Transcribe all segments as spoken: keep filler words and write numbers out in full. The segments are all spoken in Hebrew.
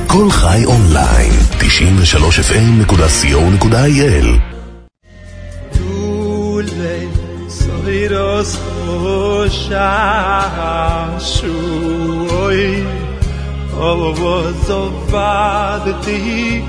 כל חי אונליין, תשעים ושלוש אף אם נקודה סי או נקודה איי אל. Soiros Hoshashuoi Ovozovadti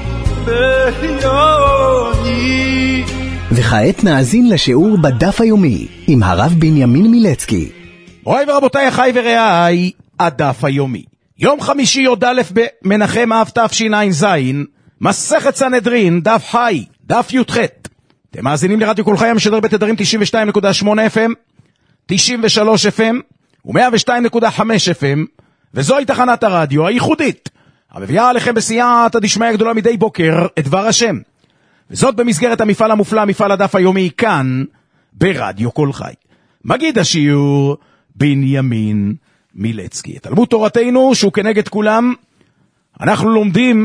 Beyoni. וכעת נאזין לשיעור בדף היומי עם הרב בנימין מילצקי. מוריי ורבותיי, אחי ורעיי, הדף היומי. יום חמישי י"א במנחם אב תשע"ז, מסכת סנהדרין, דף חי, דף י"ח. אתם מאזינים לרדיו כל חי המשדר בתדרים תשעים ושתיים נקודה שמונה אף אם, תשעים ושלוש אף אם ו-מאה ושתיים נקודה חמש אף אם, וזוהי תחנת הרדיו הייחודית המביאה עליכם בסייעתא דשמיא גדולה מדי בוקר את דבר השם, וזאת במסגרת המפעל המופלא, מפעל הדף היומי, כאן ברדיו כל חי. מגיד השיעור בנימין מילצקי. תלמוד תורתנו שהוא כנגד כולם, אנחנו לומדים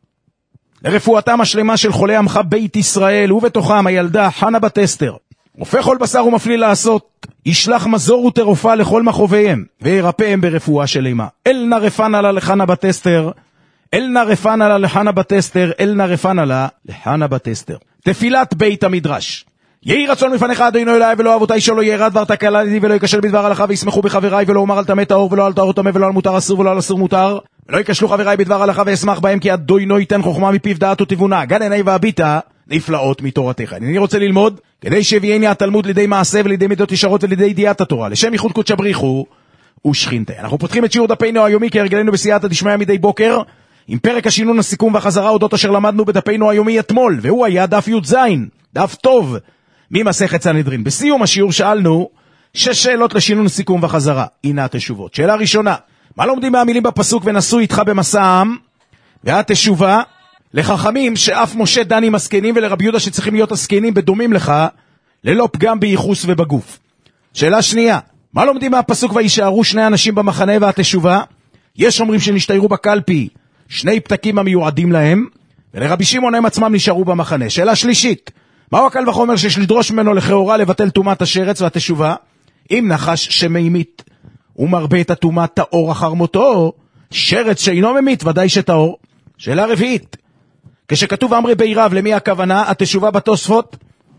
לרפואתם השלמה של חולי עמך בית ישראל, ובתוכם הילדה חנה בת אסתר. רופא כל בשר ומפליא לעשות, ישלח מזור ותרופה לכל מחוביהם, וירפאם ברפואה שלמה. אל נא רפנה לה לחנה בת אסתר, אל נא רפנה לה לחנה בת אסתר, אל נא רפנה לה לחנה בת אסתר. תפילת בית המדרש. יהי רצון מפניך אדוני אלוהי ולא אבותיי שלא ירד דבר תקלה לי ולא יקשר בדבר הלכה וישמחו בחבריי, ולא אומר על טמא טהור ולא על טהור טמא ולא על מותר אסור ולא על אסור מותר, ולא יקשלו חבריי בדבר הלכה ואשמח בהם, כי אדוני ייתן חוכמה מפיו דעת ותבונה, גן עיני והביטה נפלאות מתורתך. אני רוצה ללמוד כדי שיביאני התלמוד לידי מעשה ולידי מידות ישרות ולידי ידיעת התורה, לשם ייחוד קודש בריחו ושכינתה. אנחנו פותחים את שיעור דפנו היומי כהרגלנו בסייעתא דשמיא מדי בוקר עם פרק השינון, הסיכום והחזרה אודות אשר למדנו בדפנו היומי אתמול, והוא היה דף י"ז, דף טוב ממסכת סנהדרין. בסיום השיעור שאלנו שש שאלות לשינון, סיכום וחזרה. הנה התשובות. שאלה ראשונה, מה לומדים מהמילים בפסוק ונשאו איתך במסע העם? והתשובה, לחכמים שאף משה דן עם הזקנים, ולרבי יהודה שצריכים להיות הזקנים בדומים לך, ללא פגם בייחוס ובגוף. שאלה שנייה, מה לומדים מהפסוק וישארו שני אנשים במחנה? והתשובה, יש אומרים שנשתיירו בקלפי שני פתקים המיועדים להם, ולרבי שמעון הם עצמם נשארו במחנה. שאלה שלישית, מהו הקל וחומר שיש לדרוש ממנו לכאורה לבטל טומאת השרץ? והתשובה, אם נחש שמימית ומרבה את הטומאת טהור אחר מותו, שרץ שאינו ממית ודאי שטהור. שאלה רביעית, כשכתוב אמרי בי רב, למי הכוונה? התשובה בתוספות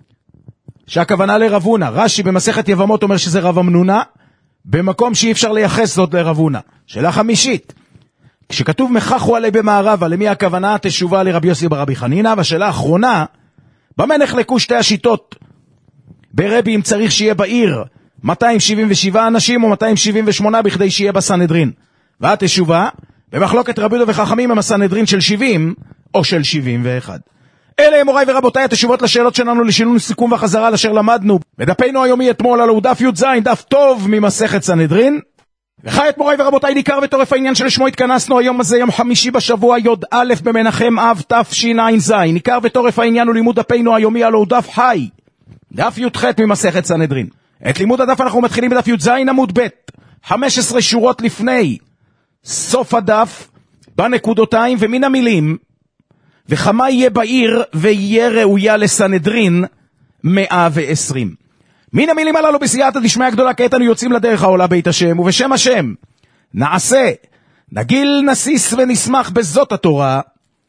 שהכוונה לרבונה. רש"י במסכת יבמות אומר שזה רב אמנונה, במקום שאי אפשר לייחס זאת לרבונה. שאלה חמישית, כשכתוב מחכו עלי במערבה, למי הכוונה? התשובה לרבי יוסי ברבי חנינא. והשאלה האחרונה, במה נחלקו שתי השיטות ברבי, אם צריך שיהיה בעיר מאתיים שבעים ושבעה אנשים או מאתיים שבעים ושמונה בכדי שיהיה בסנהדרין? והתשובה, במחלוקת רבי יהודה וחכמים, עם הסנהדרין של שבעים או של שבעים ואחת. אלה מוריי ורבותיי התשובות לשאלות שלנו לשינון, סיכום וחזרה אשר למדנו בדפנו היומי אתמול, הלוא הוא דף י"ז, דף טוב ממסכת סנהדרין. וכעת מוריי ורבותיי, ניכר בתורף העניין שלשמו התכנסנו היום הזה, יום חמישי בשבוע י"א במנחם אב תשע"ז. ניכר בתורף העניין הוא לימוד דפנו היומי, הלוא הוא דף חי, דף י"ח ממסכת סנהדרין. את לימוד הדף אנחנו מתחילים בדף י"ז עמוד ב', חמש עשרה שורות לפני סוף הדף, בנקודותיים ומן המילים, וכמה יהיה בעיר ויהיה ראויה לסנהדרין מאה ועשרים. מן המילים הללו בסייעתא דשמיא גדולה, כעת אנו יוצאים לדרך העולה בית השם, ובשם השם נעשה, נגיל, נסיס ונשמח בזאת התורה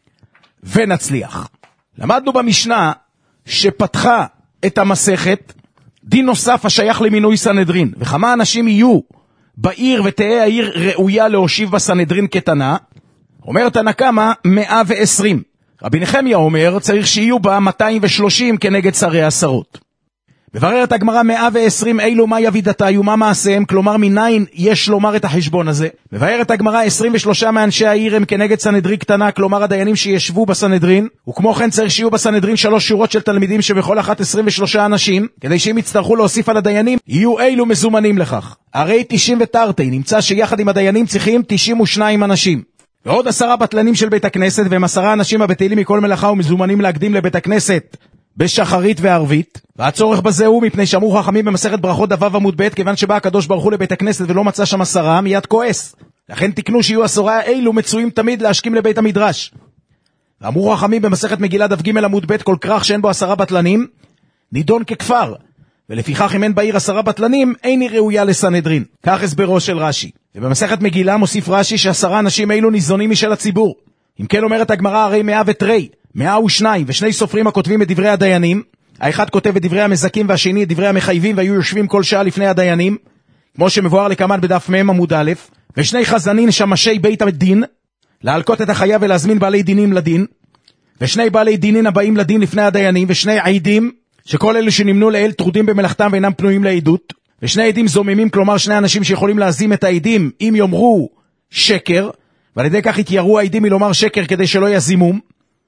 ונצליח. למדנו במשנה שפתחה את המסכת דין נוסף השייך למינוי סנהדרין, וכמה אנשים יהיו בעיר ותהיה העיר ראויה להושיב בסנהדרין כתנה. אומר תנא קמא מאה ועשרים. רבי נחמיה אומר צריך שיהיו בה מאתיים ושלושים כנגד שרי עשרות. מבררת הגמרא מאה ועשרים אילו מה יבידתי ומה מעשיהם, כלומר מניין יש לומר את החשבון הזה. מבארת הגמרא עשרים ושלושה מאנשי העיר הם כנגד סנהדרין קטנה, כלומר הדיינים שישבו בסנהדרין, וכמו כן צריך שיהיו בסנהדרין שלוש שורות של תלמידים שבכל אחת עשרים ושלושה אנשים, כדי שהם יצטרכו להוסיף על הדיינים יהיו אילו מזומנים לכך. הרי תשעים ותרתי, נמצא שיחד עם הדיינים צריכים תשעים ושניים אנשים, ועוד עשרה בטלנים של בית הכנסת, והם עשרה אנשים הבטלים מכל מלאכה ומזומנים להקדים לבית הכנסת בשחרית וערבית. והצורך בזה הוא מפני שאמרו חכמים במסכת ברכות דף עמוד ב', כיוון שבא הקדוש ברוך הוא לבית הכנסת ולא מצא שם עשרה, מיד כועס, לכן תקנו שיהיו עשרה אילו מצויים תמיד להשכים לבית המדרש. ואמרו חכמים במסכת מגילה דף ג' עמוד ב', כל כרך שאין בו עשרה בטלנים נידון ככפר, ולפיכך אם אין בעיר עשרה בטלנים אין היא ראויה לסנהדרין. כך הסברו של רש"י. ובמסכת מגילה מוסיף רש"י שעשרה אנשים אלו ניזונים משל הציבור, אם כן אומרת הגמרא, הרי מאה ותרי, מאה ושניים, ושני סופרים הכותבים את דברי הדיינים, האחד כותב את דברי המזכים והשני את דברי המחייבים, והיו יושבים כל שעה לפני הדיינים, כמו שמבואר לכמן בדף מם עמוד א', ושני חזנין שמשי בית הדין, להלקות את החייב ולהזמין בעלי דינים לדין, ושני בעלי דינין הבאים לדין לפני הדיינים, ושני עדים, שכל אלו שנמנו לאל טרודים במלאכתם ואינם פנויים לעדות, ושני עדים זוממים, כלומר שני אנשים שיכולים להזים את העדים אם יאמרו שקר, ועל ידי כך יתיירו העדים מלומר שקר כדי שלא יזימום,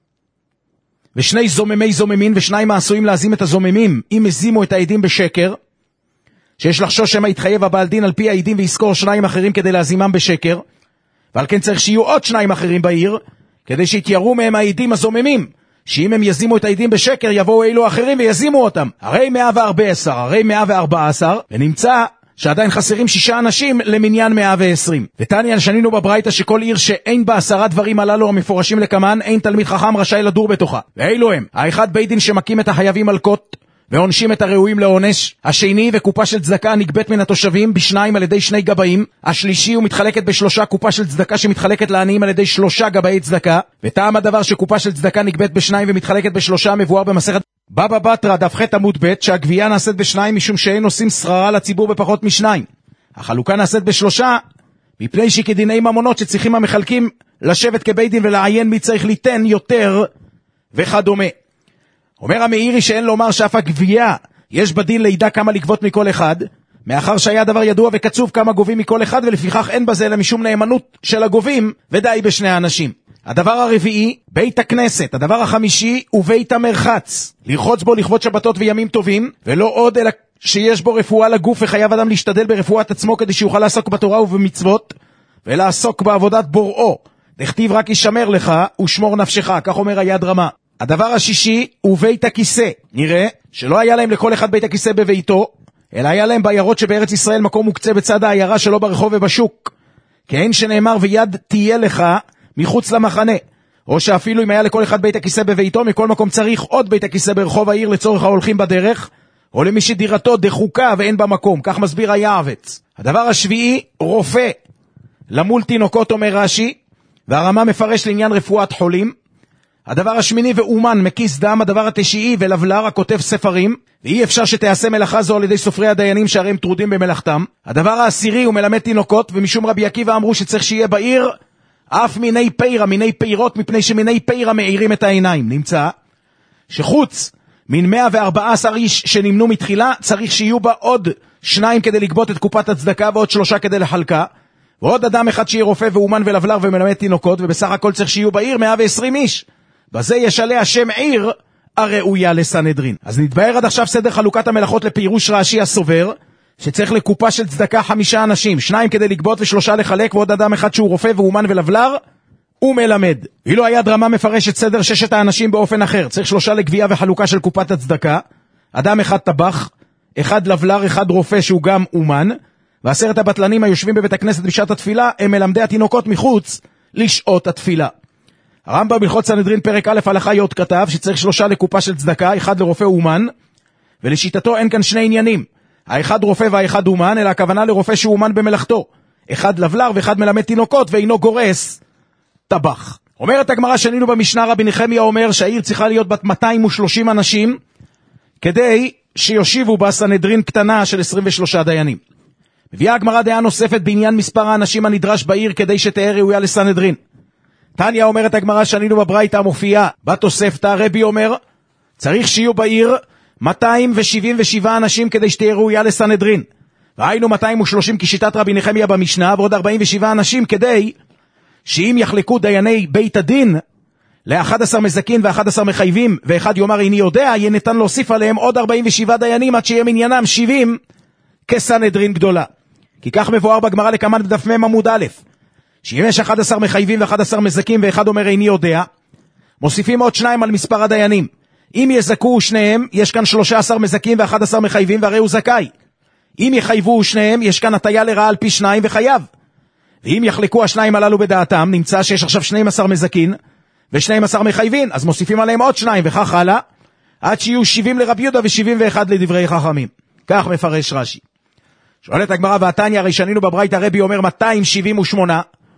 ושני זוממי זוממין, ושניים העשויים להזים את הזוממים אם הזימו את העדים בשקר, שיש לחשוש שמה יתחייב הבעל דין על פי העדים ויזכור שניים אחרים כדי להזימם בשקר, ועל כן צריך שיהיו עוד שניים אחרים בעיר, כדי שיתיירו מהם העדים הזוממים, שאם הם יזימו את העדים בשקר, יבואו אילו אחרים ויזימו אותם. הרי מאה וארבע עשר, הרי מאה וארבע עשר, ונמצא שעדיין חסרים שישה אנשים למניין מאה ועשרים. ותניא שנינו בברייתא שכל עיר שאין בה עשרה דברים הללו המפורשים לקמן, אין תלמיד חכם רשאי לדור בתוכה. ואילו הם, האחד בית דין שמקים את החייבים מלקות, ועונשים את הראויים לעונש, השני וקופה של צדקה נגבית מן התושבים בשניים על ידי שני גבאים, השלישי הוא מתחלקת בשלושה קופה של צדקה שמתחלקת לעניים על ידי שלושה גבאי צדקה, וטעם הדבר שקופה של צדקה נגבית בשניים ומתחלקת בשלושה מבואר במסכת בבא בתרא דף ח' עמוד ב', שהגבייה נעשית בשניים משום שאין עושים שררה לציבור בפחות משניים. החלוקה נעשית בשלושה מפני שכדיני ממונות שצריכים המחלקים לשבת כבית דין ולעיין מי צריך ליתן יותר וכדומה. אומר המאירי שאין לומר שאף הגבייה יש בדין לידע כמה לגבות מכל אחד, מאחר שהיה דבר ידוע וקצוב כמה גובים מכל אחד, ולפיכך אין בזה אלא משום נאמנות של הגובים ודי בשני האנשים. הדבר הרביעי, בית הכנסת. הדבר החמישי הוא בית המרחץ, לרחוץ בו לכבוד שבתות וימים טובים, ולא עוד אלא שיש בו רפואה לגוף, וחייב אדם להשתדל ברפואת עצמו כדי שיוכל לעסוק בתורה ובמצוות ולעסוק בעבודת בוראו. דכתיב רק ישמר לך ושמור נפשך, כך אומר היד רמה. הדבר השישי הוא בית הכיסא. נראה שלא היה להם לכל אחד בית הכיסא בביתו, אלא היה להם בעיירות שבארץ ישראל מקום מוקצה בצד העיירה שלא ברחוב ובשוק, כאין שנאמר ויד תהיה לך מחוץ למחנה, או שאפילו אם היה לכל אחד בית הכיסא בביתו, מכל מקום צריך עוד בית הכיסא ברחוב העיר לצורך ההולכים בדרך, או למי שדירתו דחוקה ואין בה מקום, כך מסביר היעבץ. הדבר השביעי, רופא למול תינוקות, אומר רש"י, והרמה מפרש לעניין רפואת חולים. הדבר השמיני ואומן מקיס דם. הדבר התשיעי ולבלר הכותב ספרים, ואי אפשר שתעשה מלאכה זו על ידי סופרי הדיינים שהרי הם טרודים במלאכתם. הדבר העשירי הוא מלמד תינוקות, ומשום רבי עקיבא אמרו שצריך שיהיה בעיר אף מיני פירה, מיני פירות, מפני שמיני פירה מאירים את העיניים. נמצא שחוץ מן מאה וארבע עשר איש שנמנו מתחילה, צריך שיהיו בה עוד שניים כדי לגבות את קופת הצדקה, ועוד שלושה כדי לחלקה, ועוד אדם אחד שיהיה רופא ואומן ולבלר ומלמד תינוקות, ובסך הכל צריך שיהיו בעיר מאה ועשרים איש. בזה יש עליה שם עיר הראויה לסנהדרין. אז נתבהר עד עכשיו סדר חלוקת המלאכות לפירוש רש"י הסובר, שצריך לקופה של צדקה חמישה אנשים, שניים כדי לגבות ושלושה לחלק, ועוד אדם אחד שהוא רופא ואומן ולבלר ומלמד. ואילו היד רמה מפרש את סדר ששת האנשים באופן אחר, צריך שלושה לגבייה וחלוקה של קופת הצדקה, אדם אחד טבח, אחד לבלר, אחד רופא שהוא גם אומן, ועשרת הבטלנים היושבים בבית הכנסת בשעת התפילה הם מלמדי התינוקות מחוץ לשעות התפילה. הרמב"ם בהלכות סנהדרין פרק א' הלכה י' כתב שצריך שלושה לקופה של צדקה, אחד לרופא אומן, ולשיטתו אין כאן שני עניינים, האחד רופא והאחד אומן, אלא הכוונה לרופא שהוא אומן במלאכתו, אחד לבלר ואחד מלמד תינוקות ואינו גורס טבח. אומרת הגמרא שנינו במשנה, רבי נחמיה אומר שהעיר צריכה להיות בת מאתיים ושלושים אנשים כדי שיושיבו בה סנהדרין קטנה של עשרים ושלושה דיינים. מביאה הגמרא דעה נוספת בעניין מספר האנשים הנדרש בעיר כדי שתהיה ראויה לסנהדרין. תניא אומרת הגמרא שנינו בברייתא המופיעה בתוספתא, רבי אומר צריך שיהיו בעיר מאתיים שבעים ושבעה אנשים כדי שתהיה ראויה לסנהדרין, ראינו מאתיים ושלושים כשיטת רבי נחמיה במשנה, ועוד ארבעים ושבעה אנשים כדי שאם יחלקו דייני בית הדין ל-אחד עשר מזכין ו-אחד עשר מחייבים, ואחד יאמר איני יודע, יהיה ניתן להוסיף עליהם עוד ארבעים ושבעה דיינים עד שיהיה מניינם שבעים כסנהדרין גדולה. כי כך מבואר בגמרא לקמן בדף מם עמוד א', שאם יש אחד עשר מחייבים ו-אחד עשר מזכים ואחד אומר איני יודע, מוסיפים עוד שניים על מספר הדיינים. אם יזכו שניהם, יש כאן שלושה עשר מזכים ו-אחד עשר מחייבים והרי הוא זכאי. אם יחייבו שניהם, יש כאן הטיה לרעה על פי שניים וחייב. ואם יחלקו השניים הללו בדעתם, נמצא שיש עכשיו שנים עשר מזכין ו-שנים עשר מחייבים, אז מוסיפים עליהם עוד שניים וכך הלאה, עד שיהיו שבעים לרבי יהודה ו-שבעים ואחד לדברי חכמים. כך מפרש רש"י. שואלת הגמרא, והתניא הרי שנינו בברייתא, רבי אומר מאתיים שבעים ושמונה,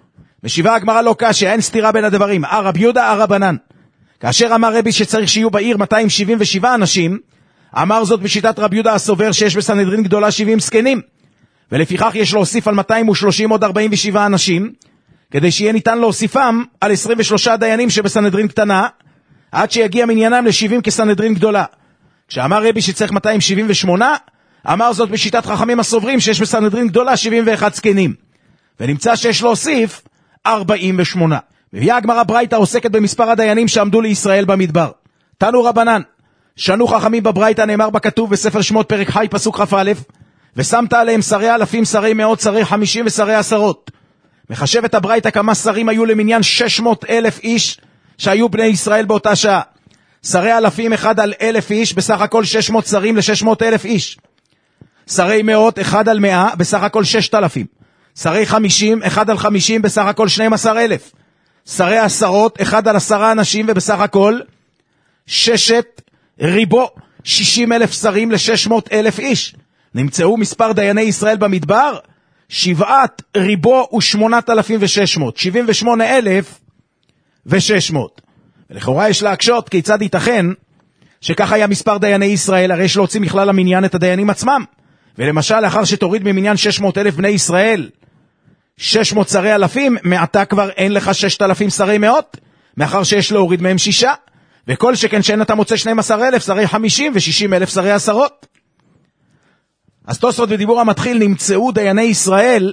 משיבה הגמרא לא קשה, אין סתירה בין הדברים. אה רב יהודה, אה רבנן. כאשר אמר רבי שצריך שיהיו בעיר מאתיים שבעים ושבעה אנשים, אמר זאת בשיטת רב יהודה הסובר שיש בסנהדרין גדולה שבעים זקנים, ולפיכך יש להוסיף על מאתיים ושלושים עוד ארבעים ושבעה אנשים, כדי שיהיה ניתן להוסיפם על עשרים ושלושה דיינים שבסנהדרין קטנה, עד שיגיע מניינם ל-שבעים כסנהדרין גדולה. כשאמר רבי שצריך מאתיים שבעים ושמונה, אמר זאת בשיטת חכמים הסוברים שיש בסנהדרין גדולה שבעים ואחד זקנים, ונמצא שיש להוסיף ארבעים ושמונה. מביאה הגמרא ברייתא עוסקת במספר הדיינים שעמדו לישראל במדבר. תנו רבנן, שנו חכמים בברייתא, נאמר בכתוב בספר שמות פרק חי פסוק כ"א, ושמת עליהם שרי אלפים, שרי מאות, שרי חמישים ושרי עשרות. מחשבת הברייתא כמה שרים היו למניין שש מאות אלף איש שהיו בני ישראל באותה שעה. שרי אלפים אחד על אלף איש, בסך הכל שש מאות שרים ל-שש מאות אלף איש. שרי מאות אחד על מאה, בסך הכל ששת אלפים. שרי חמישים אחד על חמישים, בסך הכל שנים עשר אלף. שרי עשרות אחד על עשרה אנשים, ובסך הכל ששת ריבו, שישים אלף שרים ל-שש מאות אלף איש. נמצאו מספר דייני ישראל במדבר שבעת ריבו ושמונת אלפים ושש מאות, שבעים ושמונה אלף ושש מאות. ולכאורה יש להקשות כיצד ייתכן שכך היה מספר דייני ישראל, הרי יש להוציא מכלל המניין את הדיינים עצמם. ולמשל לאחר שתוריד ממניין שש מאות אלף בני ישראל שש מאות שרי אלפים, מעתה כבר אין לך ששת אלפים שרי מאות, מאחר שיש להוריד מהם שישה, וכל שכן שאין אתה מוצא שנים עשר אלף שרי חמישים ושישים אלף שרי עשרות. אז תוספות בדיבור המתחיל, נמצאו דייני ישראל,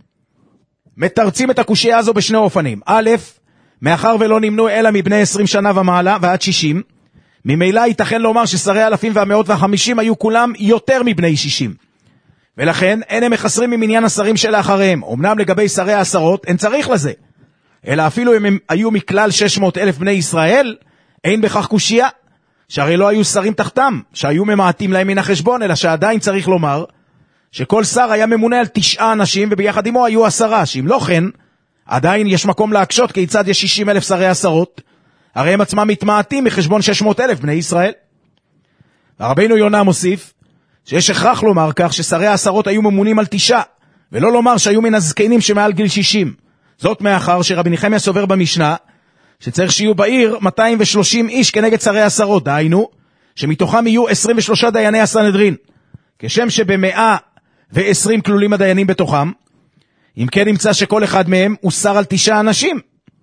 מתרצים את הקושיה הזו בשני אופנים. א', מאחר ולא נמנו אלא מבני עשרים שנה ומעלה ועד שישים, ממילא ייתכן לומר ששרי אלפים והמאות והחמישים היו כולם יותר מבני שישים, ולכן אין הם מחסרים ממניין השרים שלאחריהם. אמנם לגבי שרי העשרות אין צריך לזה, אלא אפילו אם הם היו מכלל שש מאות אלף בני ישראל, אין בכך קושיה, שהרי לא היו שרים תחתם, שהיו ממעטים להם מן החשבון, אלא שעדיין צריך לומר שכל שר היה ממונה על תשעה אנשים, וביחד עמו היו עשרה, שאם לא כן, עדיין יש מקום להקשות כיצד יש שישים אלף שרי עשרות, הרי הם עצמם מתמעטים מחשבון שש מאות אלף בני ישראל. הרבינו יונה מוסיף שיש הכרח לומר כך ששרי העשרות היו ממונים על תשעה, ולא לומר שהיו מן הזקנים שמעל גיל שישים. זאת מאחר שרבי נחמיה סובר במשנה שצריך שיהיו בעיר מאתיים ושלושים איש כנגד שרי עשרות, דהיינו שמתוכם יהיו עשרים ושלושה דייני הסנהדרין, כשם שבמאה ועשרים כלולים הדיינים בתוכם. אם כן נמצא שכל אחד מהם הוא שר על תשעה אנשים,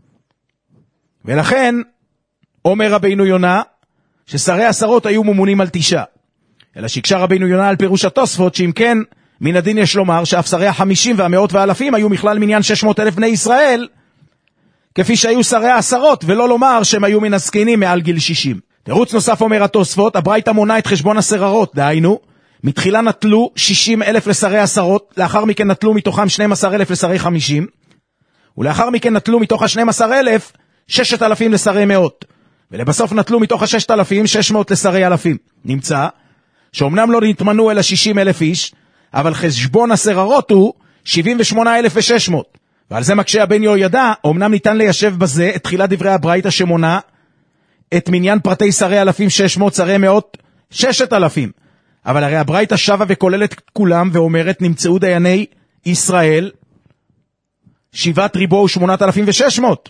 ולכן אומר רבינו יונה ששרי עשרות היו ממונים על תשעה. אלא שיקשה רבינו יונה על פירוש התוספות, שאם כן מן הדין יש לומר שאף שרי החמישים והמאות והאלפים היו מכלל מניין שש מאות אלף בני ישראל, כפי שהיו שרי העשרות, ולא לומר שהם היו מן הזקנים מעל גיל שישים. תירוץ נוסף אומר התוספות, הברייתא מונה את חשבון הסררות, דהיינו מתחילה נטלו שישים אלף לשרי עשרות, לאחר מכן נטלו מתוכם שנים עשר אלף לשרי חמישים, ולאחר מכן נטלו מתוך ה-שנים עשר אלף ששת אלפים לשרי מאות, ולבסוף נטלו מתוך ה-ששת אלפים שש מאות לשרי אלפים. נמצא שאומנם לא נתמנו אלא שישים אלף איש, אבל חשבון הסררות הוא שבעים ושמונה אלף ושש מאות. ועל זה מקשה הבן יהוידע, אומנם ניתן ליישב בזה את תחילת דברי הברייתא שמונה את מניין פרטי שרי אלפים שש מאות, שרי מאות ששת אלפים. אבל הרי הברייתא שווה וכוללת את כולם ואומרת נמצאו דייני ישראל שבעת ריבו ושמונת אלפים ושש מאות.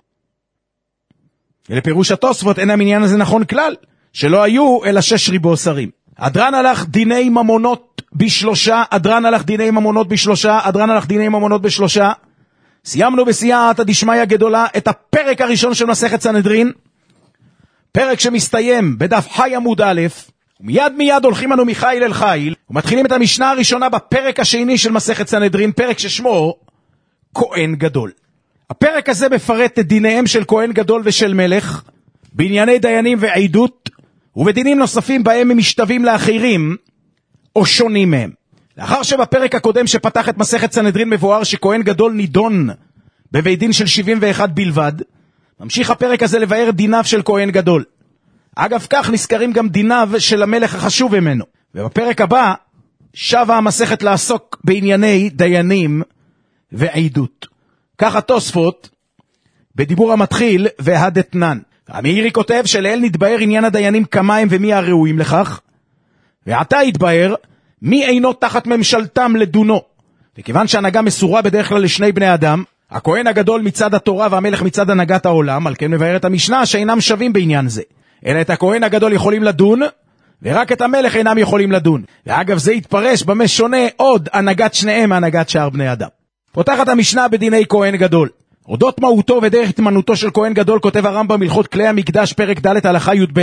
ולפירוש התוספות אין המניין הזה נכון כלל, שלא היו אלא שש ריבו שרים. אדרן הלך דיני ממונות בשלושה, אדרן הלך דיני ממונות בשלושה, אדרן הלך דיני ממונות בשלושה. סיימנו בסייעתא דשמיא גדולה את הפרק הראשון של מסכת סנהדרין, פרק שמסתיים בדף חי עמוד א', ומיד מיד הולכים אנו מחיל אל חיל, ומתחילים את המשנה הראשונה בפרק השני של מסכת סנהדרין, פרק ששמו כהן גדול. הפרק הזה מפרט את דיניהם של כהן גדול ושל מלך, בענייני דיינים ועדות, ובדינים נוספים בהם הם משתווים לאחרים, או שונים מהם. לאחר שבפרק הקודם שפתח את מסכת סנהדרין מבואר שכהן גדול נידון בבית דין של שבעים ואחד בלבד, ממשיך הפרק הזה לבאר דיניו של כהן גדול. אגב כך נזכרים גם דיניו של המלך החשוב ממנו. ובפרק הבא שבה המסכת לעסוק בענייני דיינים ועדות. כך התוספות בדיבור המתחיל והדתנן. המאירי כותב שלאל נתבהר עניין הדיינים כמה הם ומי הראויים לכך, ועתה יתבהר מי אינו תחת ממשלתם לדונו. וכיוון שהנהגה מסורה בדרך כלל לשני בני אדם, הכהן הגדול מצד התורה והמלך מצד הנהגת העולם, על כן מבארת המשנה שאינם שווים בעניין זה, אלא את הכהן הגדול יכולים לדון, ורק את המלך אינם יכולים לדון. ואגב זה יתפרש במה שונה עוד הנהגת שניהם מהנהגת שאר בני אדם. פותחת המשנה בדיני כהן גדול. אודות מהותו ודרך התמנותו של כהן גדול כותב הרמב"ם הלכות כלי המקדש פרק ד' הלכה י"ב,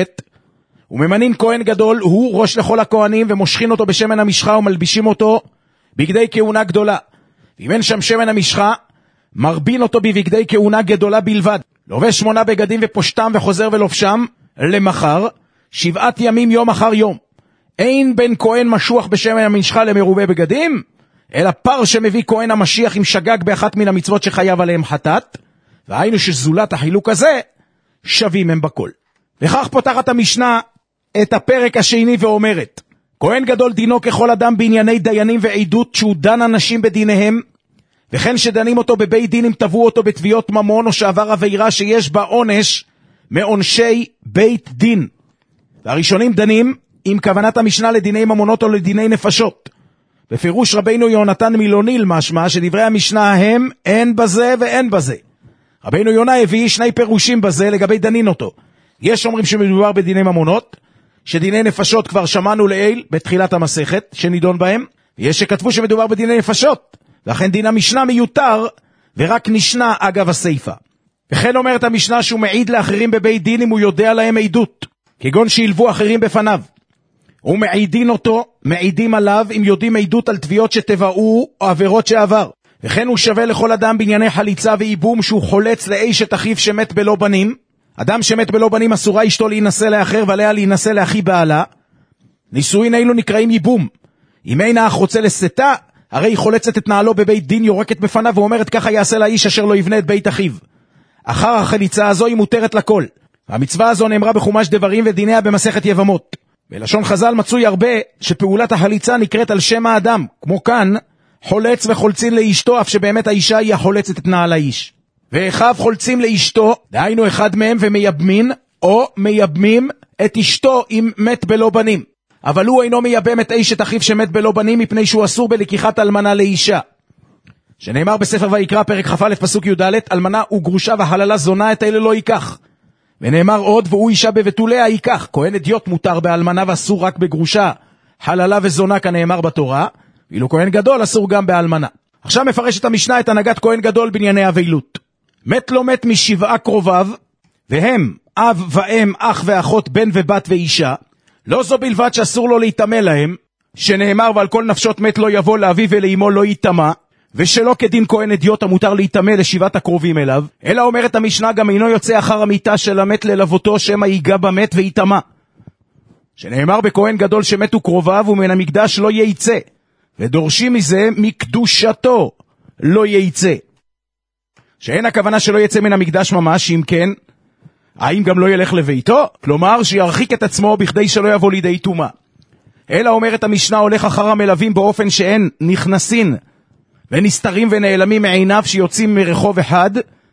וממנין כהן גדול הוא ראש לכל הכהנים ומושכין אותו בשמן המשחה ומלבישים אותו בגדי כהונה גדולה, ואם אין שם שמן המשחה מרבין אותו בבגדי כהונה גדולה בלבד, לובש שמונה בגדים ופושטם וחוזר ולובשם למחר שבעת ימים יום אחר יום. אין בין כהן משוח בשמן המשחה למרובה בגדים, אלא פר שמביא כהן המשיח עם שגג באחת מן המצוות שחייב עליהם חטאת, והיינו שזולת החילוק הזה שווים הם בכל. וכך פותחת המשנה את הפרק השני ואומרת, כהן גדול דינו ככל אדם בענייני דיינים ועדות שהוא דן אנשים בדיניהם, וכן שדנים אותו בבית דין אם תבעו אותו בתביעות ממון או שעבר עבירה שיש בה עונש מעונשי בית דין. והראשונים דנים עם כוונת המשנה לדיני ממונות או לדיני נפשות. בפירוש רבינו יונתן מילוניל משמע שדברי המשנה הם אין בזה ואין בזה. רבינו יונה הביא שני פירושים בזה לגבי דנין אותו. יש אומרים שמדובר בדיני ממונות, שדיני נפשות כבר שמענו לעיל בתחילת המסכת שנידון בהם, ויש שכתבו שמדובר בדיני נפשות, לכן דין המשנה מיותר ורק נשנה אגב הסייפה. וכן אומרת המשנה שהוא מעיד לאחרים בבית דין אם הוא יודע להם עדות, כגון שילבו אחרים בפניו. הוא מעידין אותו, מעידים עליו אם יודעים עדות על תביעות שתבעו או עבירות שעבר. וכן הוא שווה לכל אדם בענייני חליצה ואיבום שהוא חולץ לאשת אחיו שמת בלא בנים. אדם שמת בלא בנים אסורה אשתו להינשא לאחר ועליה להינשא לאחי בעלה. נישואין אלו נקראים איבום. אם אין האח רוצה לשתה, הרי היא חולצת את נעלו בבית דין, יורקת בפניו ואומרת ככה יעשה לאיש אשר לא יבנה את בית אחיו. אחר החליצה הזו היא מותרת לכל. המצווה הזו נאמרה בחומש דברים ודיניה במסכת יבמות. בלשון חז"ל מצוי הרבה שפעולת החליצה נקראת על שם האדם, כמו כאן חולץ וחולצין לאשתו, אף שבאמת האישה היא החולצת את נעל האיש. ואחיו חולצים לאשתו, דהיינו אחד מהם ומייבמין, או מייבמים את אשתו אם מת בלא בנים. אבל הוא אינו מייבם את אשת אחיו שמת בלא בנים, מפני שהוא אסור בלקיחת אלמנה לאישה. שנאמר בספר ויקרא פרק כ"א פסוק י"ד, אלמנה וגרושה וחללה זונה את אלה לא ייקח. ונאמר עוד, והוא אישה בבתוליה ייקח. כהן אדיוט מותר באלמנה ואסור רק בגרושה, חללה וזונה כנאמר בתורה, ואילו כהן גדול אסור גם באלמנה. עכשיו מפרשת המשנה את הנהגת כהן גדול בענייני אבלות. מת לא מת משבעה קרוביו, והם אב ואם, אח ואחות, בן ובת ואישה, לא זו בלבד שאסור לו להתאמה להם, שנאמר ועל כל נפשות מת לא יבוא לאביו ולאמו לא יתאמה, ושלא כדין כהן אדיוט המותר להתאמה לשבעת הקרובים אליו, אלא אומרת המשנה גם אינו יוצא אחר המיטה של המת ללוותו שמא ייגע במת ויתאמה. שנאמר בכהן גדול שמתו קרוביו ומן המקדש לא ייצא, ודורשים מזה מקדושתו לא ייצא. שאין הכוונה שלא יצא מן המקדש ממש, אם כן, האם גם לא ילך לביתו? כלומר שירחיק את עצמו בכדי שלא יבוא לידי טומאה. אלא אומרת המשנה הולך אחר המלווים באופן שאין נכנסין ונסתרים ונעלמים מעיניו שיוצאים מרחוב אחד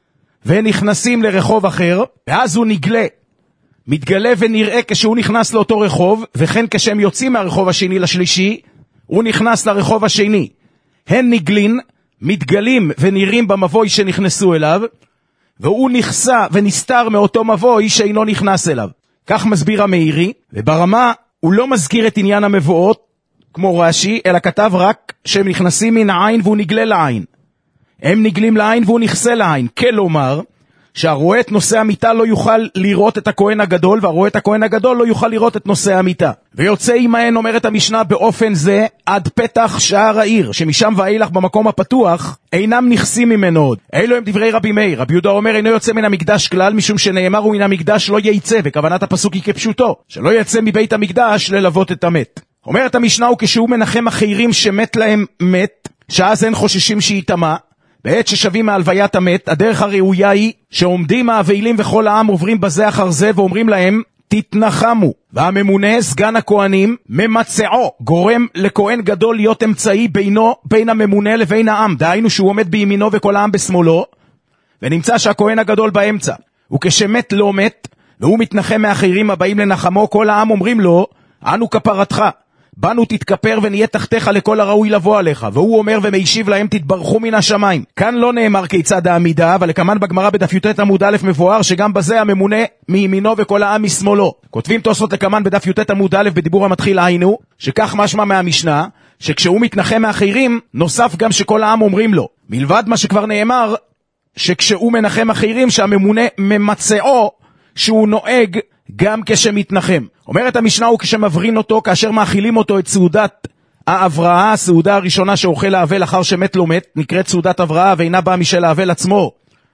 ונכנסים לרחוב אחר, ואז הוא נגלה, מתגלה ונראה כשהוא נכנס לאותו רחוב, וכן כשהם יוצאים מהרחוב השני לשלישי, הוא נכנס לרחוב השני. הן נגלין, מתגלים ונראים במבוי שנכנסו אליו, והוא נכסה ונסתר מאותו מבוי שאינו נכנס אליו. כך מסביר המאירי, וברמה הוא לא מזכיר את עניין המבואות, כמו רש"י, אלא כתב רק שהם נכנסים מן העין והוא נגלה לעין. הם נגלים לעין והוא נכסה לעין. כלומר, שהרואה את נושא המיטה לא יוכל לראות את הכהן הגדול, והרואה את הכהן הגדול לא יוכל לראות את נושא המיטה. ויוצא עמהן, אומרת המשנה, באופן זה עד פתח שער העיר, שמשם ואילך במקום הפתוח אינם נכסים ממנו עוד. אלו הם דברי רבי מאיר. רבי יהודה אומר אינו יוצא מן המקדש כלל, משום שנאמר ומן המקדש לא ייצא, וכוונת הפסוק היא כפשוטו, שלא יצא מבית המקדש ללוות את המת. אומרת המשנה, וכשהוא מנחם אחרים שמת להם מת, שאז אין חוששים שיתמה, בעת ששבים מהלוויית המת, הדרך הראויה היא שעומדים האבלים וכל העם עוברים בזה אחר זה ואומרים להם תתנחמו, והממונה סגן הכהנים ממצעו, גורם לכהן גדול להיות אמצעי בינו, בין הממונה לבין העם, דהיינו שהוא עומד בימינו וכל העם בשמאלו, ונמצא שהכהן הגדול באמצע. וכשמת לא מת והוא מתנחם מאחרים הבאים לנחמו, כל העם אומרים לו אנו כפרתך, בנו תתכפר ונהיה תחתיך לכל הראוי לבוא עליך. והוא אומר ומיישיב להם תתברכו מן השמיים. כאן לא נאמר כיצד העמידה, אבל לכמן בגמרא בדף י"ט עמוד א' מבואר שגם בזה הממונה מימינו וכל העם משמאלו. כותבים תוספות לכמן בדף י"ט עמוד א' בדיבור המתחיל היינו, שכך משמע מהמשנה, שכשהוא מתנחם מאחרים, נוסף גם שכל העם אומרים לו. מלבד מה שכבר נאמר, שכשהוא מנחם אחרים שהממונה ממצאו שהוא נוהג גם כשמתנחם. אומרת המשנה הוא כשמברין אותו, כאשר מאכילים אותו את סעודת ההבראה, הסעודה הראשונה שאוכל האבל אחר שמת לא מת, נקראת סעודת הבראה ואינה באה משל האבל עצמו,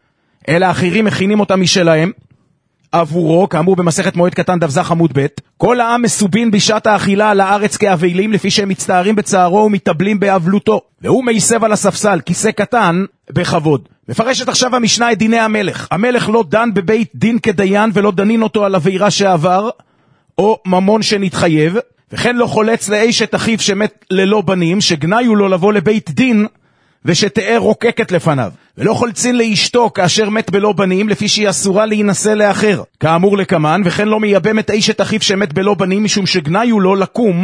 אלא האחרים מכינים אותה משלהם, עבורו, כאמור במסכת מועד קטן דף ז עמוד ב'. כל העם מסובין בשעת האכילה על הארץ כאבלים, לפי שהם מצטערים בצערו ומתאבלים באבלותו, והוא מייסב על הספסל, כיסא קטן, בכבוד. מפרשת עכשיו המשנה את דיני המלך. המלך לא דן בבית דין כדיין, ולא דנין אותו על עבירה שעבר, או ממון שנתחייב, וכן לא חולץ לאשת אחיו שמת ללא בנים, שגניו לו לבוא לבית דין, ושתאה רוקקת לפניו. ולא חולצין לאשתו כאשר מת בלא בנים, לפי שהיא אסורה להינשא לאחר, כאמור לכמן, וכן לא מייבם את אשת אחיו שמת בלא בנים, משום שגניו לו לקום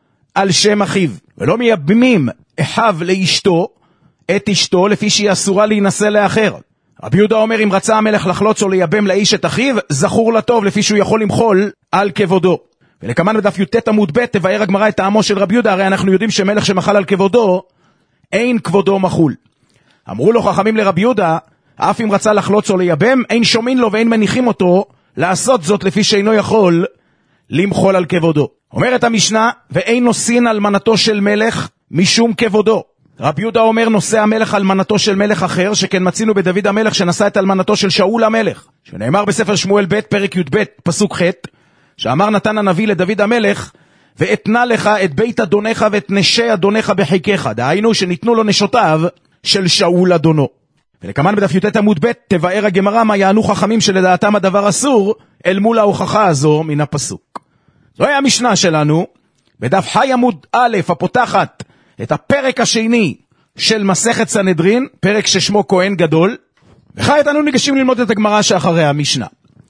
על שם אחיו. ולא מייבמים אחיו לאשתו, את אשתו, לפי שהיא אסורה להינשא לאחר. רבי יהודה אומר, אם רצה המלך לחלוץ או לייבם לאיש את אחיו, זכור לטוב, לפי שהוא יכול למחול על כבודו. ולכמן בדף י"ט עמוד ב' תבאר הגמרא את טעמו של רבי יהודה, הרי אנחנו יודעים שמלך שמחל על כבודו, אין כבודו מחול. אמרו לו חכמים לרבי יהודה, אף אם רצה לחלוץ או לייבם, אין שומעים לו ואין מניחים אותו לעשות זאת, לפי שאינו יכול למחול על כבודו. אומרת המשנה, ואין נושאין אלמנתו של מלך משום כבודו. רבי יהודה אומר, נושא המלך אלמנתו של מלך אחר, שכן מצינו בדוד המלך שנשא את אלמנתו של שאול המלך, שנאמר בספר שמואל ב' פרק י"ב פסוק ח', שאמר נתן הנביא לדוד המלך, ואתנה לך את בית אדונך ואת נשי אדונך בחיקך, דהיינו שניתנו לו נשותיו של שאול אדונו. ולכמן בדף י"ט עמוד ב' תבאר הגמרא מה יענו חכמים שלדעתם הדבר אסור, אל מול ההוכחה הזו מן הפסוק. זוהי המשנה שלנו, בדף חי עמוד א' הפותחת את הפרק השני של מסכת סנהדרין, פרק ששמו כהן גדול, וכעת אנו ניגשים ללמוד את הגמרא שאחרי המשנה.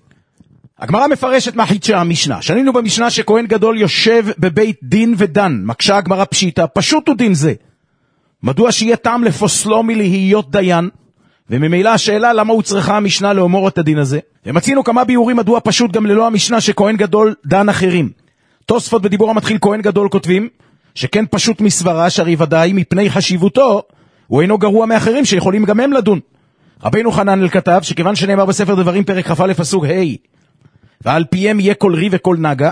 הגמרא מפרשת מה חידשה המשנה. שנינו במשנה שכהן גדול יושב בבית דין ודן. מקשה הגמרא פשיטה, פשוט הוא דין זה. מדוע שיהיה טעם לפוסלו מלהיות דיין? וממילא השאלה למה הוא צריכה המשנה לאמור את הדין הזה. ומצינו כמה ביורים מדוע פשוט גם ללא המשנה שכהן גדול דן אחרים. תוספות בדיבור המתחיל כהן גדול כותבים שכן פשוט מסברה, שהרי ודאי מפני חשיבותו הוא אינו גרוע מאחרים שיכולים גם הם לדון. רבינו חנן כתב שכיוון שנאמר בספר דברים פרק כ"א פסוק ה' ועל פיהם יהיה כל רי וכל נגה,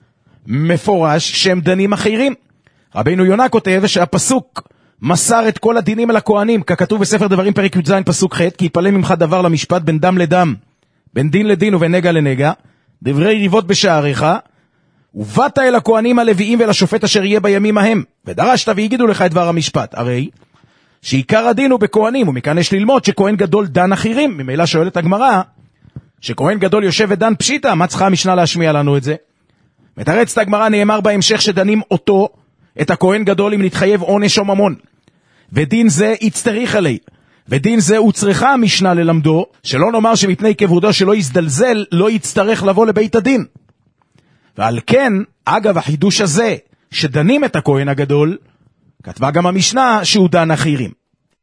מפורש שהם דנים אחרים. רבינו יונה כותב שהפסוק מסר את כל הדינים על הכהנים, ככתוב בספר דברים פרק י"ז פסוק ח', כי יפלא ממך דבר למשפט בין דם לדם, בין דין לדין ובין נגע לנגע, דברי ריבות בשעריך, ובאת אל הכהנים הלוויים ואל השופט אשר יהיה בימים ההם, ודרשת והגידו לך את דבר המשפט. הרי שעיקר הדין הוא בכהנים, ומכאן יש ללמוד שכהן גדול דן אחרים. ממילא שואלת הגמרא, שכהן גדול יושב ודן פשיטה, מה צריכה המשנה להשמיע לנו את זה? מתרצת הגמרא, נאמר בהמשך שדנים אותו, את הכהן גדול, אם נתחייב עונש או ממון, ודין זה יצטריך עלי, ודין זה הוא צריכה המשנה ללמדו, שלא נאמר שמפני כבודו שלא יזדלזל לא יצטרך לבוא לבית הדין. ועל כן, אגב החידוש הזה שדנים את הכהן הגדול, כתבה גם המשנה שהוא דן אחרים.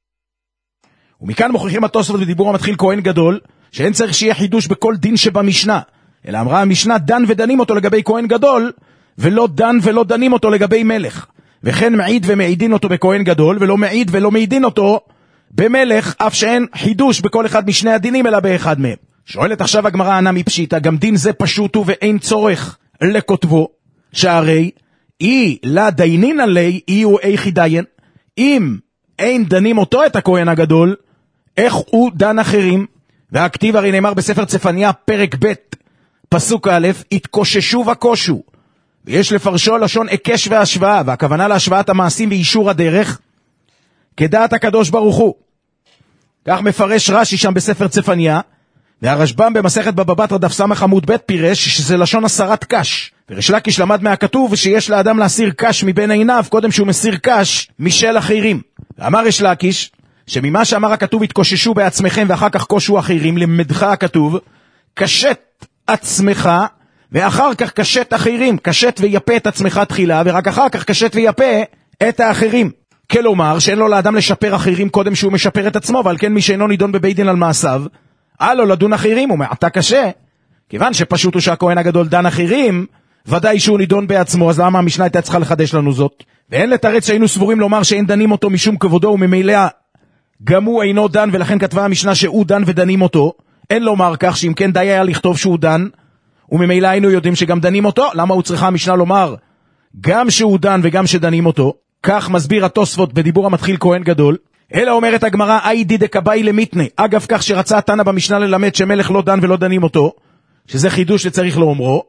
ומכאן מוכיחים התוספות בדיבור המתחיל כהן גדול, שאין צריך שיהיה חידוש בכל דין שבמשנה, אלא אמרה המשנה דן ודנים אותו לגבי כהן גדול, ולא דן ולא דנים אותו לגבי מלך. וכן מעיד ומעידין אותו בכהן גדול, ולא מעיד ולא מעידין אותו במלך, אף שאין חידוש בכל אחד משני הדינים אלא באחד מהם. שואלת עכשיו הגמרא ענה מפשיטה, גם דין זה פשוט הוא ואין צורך לכותבו, שהרי אי לה דיינין עלי אי הוא איכי דיין, אם אין דנים אותו את הכהן הגדול, איך הוא דן אחרים? והכתיב הרי נאמר בספר צפניה פרק ב' פסוק א', התקוששו וקושו, ויש לפרשו לשון הקש והשוואה, והכוונה להשוואת המעשים ואישור הדרך כדעת הקדוש ברוך הוא. כך מפרש רש"י שם בספר צפניה, והרשב"ם במסכת בבא בתרא דף ס' עמוד ב' פירש שזה לשון הסרת קש, וריש לקיש למד מהכתוב שיש לאדם להסיר קש מבין עיניו קודם שהוא מסיר קש משל אחרים. ואמר ריש לקיש שממה שאמר הכתוב התקוששו בעצמכם ואחר כך קושו אחרים, למדך הכתוב קשת עצמך ואחר כך קשט אחרים, קשט ויפה את עצמך תחילה, ורק אחר כך קשט ויפה את האחרים. כלומר, שאין לו לאדם לשפר אחרים קודם שהוא משפר את עצמו, ועל כן מי שאינו נידון בבית דין על מעשיו, אל לו לדון אחרים, הוא מעתה קשה. כיוון שפשוט הוא שהכהן הגדול דן אחרים, ודאי שהוא נידון בעצמו, אז למה המשנה הייתה צריכה לחדש לנו זאת? ואין לתרץ שהיינו סבורים לומר שאין דנים אותו משום כבודו, וממילא גם הוא אינו דן, ולכן כתבה המשנה שהוא דן ודנים אותו. אין לומר כך, שאם כן די היה לכתוב שהוא דן, וממילא היינו יודעים שגם דנים אותו. למה הוא צריכה המשנה לומר גם שהוא דן וגם שדנים אותו? כך מסביר התוספות בדיבור המתחיל כהן גדול. אלא אומרת הגמרא, איידי דקבאי למיתנה. אגב כך שרצה התנא במשנה ללמד שמלך לא דן ולא דנים אותו, שזה חידוש שצריך לאומרו.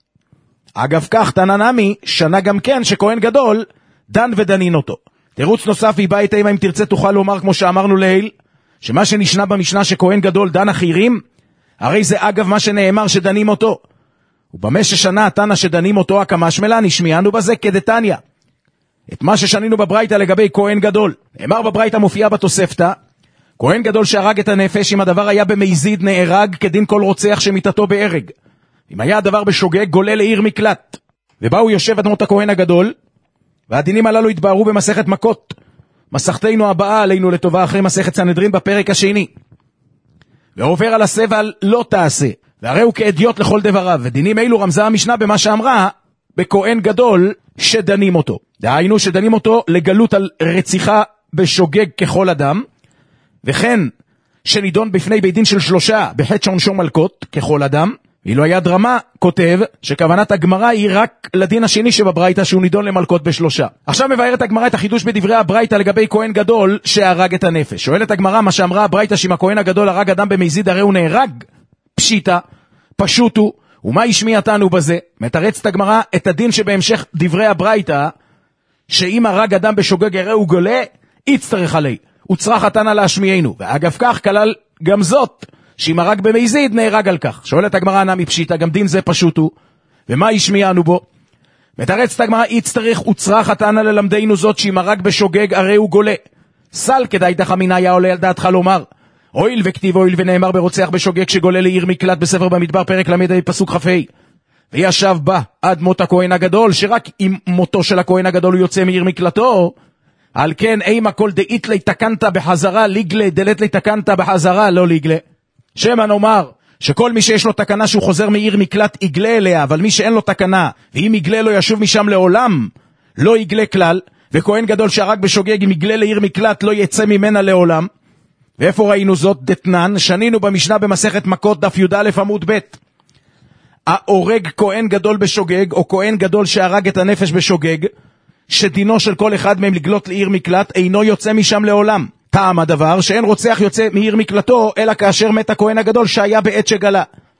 אגב כך תנא נמי שנה גם כן שכהן גדול דן ודנין אותו. תירוץ נוסף והיא באה איתה, אם תרצה תוכל לומר כמו שאמרנו לעיל, שמה שנשנה במשנה שכהן גדול דן אחרים, הרי זה אגב מה שנאמר שדנים אותו. ובמה ששנה התנא שדנים אותו הקמשמלה, נשמיענו בזה כדתניא. את מה ששנינו בברייתא לגבי כהן גדול. נאמר בברייתא מופיעה בתוספתא, כהן גדול שהרג את הנפש, אם הדבר היה במזיד נהרג כדין כל רוצח שמיתתו בהרג. אם היה הדבר בשוגג גולה לעיר מקלט. ובאו יושב אדמות הכהן הגדול, והדינים הללו התבהרו במסכת מכות. מסכתנו הבאה עלינו לטובה אחרי מסכת סנהדרין בפרק השני. ועובר על עשה ועל לא תעשה, והרי הוא כאדיוט לכל דבריו. ודינים אלו רמזה המשנה במה שאמרה בכהן גדול שדנים אותו. דהיינו שדנים אותו לגלות על רציחה בשוגג ככל אדם, וכן שנידון בפני בית דין של שלושה בחטא שעונשו מלקות ככל אדם. ואילו היה דרמה כותב שכוונת הגמרא היא רק לדין השני שבברייתא שהוא נידון למלקות בשלושה. עכשיו מבארת הגמרא את החידוש בדברי הברייתא לגבי כהן גדול שהרג את הנפש. שואלת הגמרא, מה שאמרה הברייתא שאם הכהן הגדול הרג אדם במזיד הרי הוא נהרג? פשיטה, פשוט הוא, ומה השמיעתנו בזה? מתרצת הגמרא את הדין שבהמשך דברי הברייתא, שאם הרג אדם בשוגג הרי הוא גולה, יצטרך עלי, וצריך התנא להשמיענו. ואגב כך כלל גם זאת, שאם הרג במזיד נהרג על כך. שואלת הגמרא נמי פשיטה, גם דין זה פשוט הוא, ומה השמיענו בו? מתרצת הגמרא, יצטרך וצריך התנא ללמדנו זאת, שאם הרג בשוגג הרי הוא גולה. סל כדאי דחמינה היה עולה על דעתך לומר, הויל וכתיב הויל ונאמר ברוצח בשוגג שגולה לעיר מקלט בספר במדבר פרק למד פסוק ח"ה, וישב בה עד מות הכהן הגדול, שרק עם מותו של הכהן הגדול הוא יוצא מעיר מקלטו. על כן אימה כל דאית לי תקנת בחזרה ליגלה דלת לי תקנת בחזרה לא ליגלה. שמה נאמר שכל מי שיש לו תקנה שהוא חוזר מעיר מקלט יגלה אליה, אבל מי שאין לו תקנה ואם יגלה לא ישוב משם לעולם לא יגלה כלל. וכהן גדול שהרג בשוגג אם יגלה לעיר מקלט לא יצא ממנה לעולם. ואיפה ראינו זאת? דתנן, שנינו במשנה במסכת מכות דף י"א עמוד ב'. ההורג כהן גדול בשוגג, או כהן גדול שהרג את הנפש בשוגג, שדינו של כל אחד מהם לגלות לעיר מקלט, אינו יוצא משם לעולם. טעם הדבר שאין רוצח יוצא מעיר מקלטו, אלא כאשר מת הכהן הגדול שהיה בעת שגלה.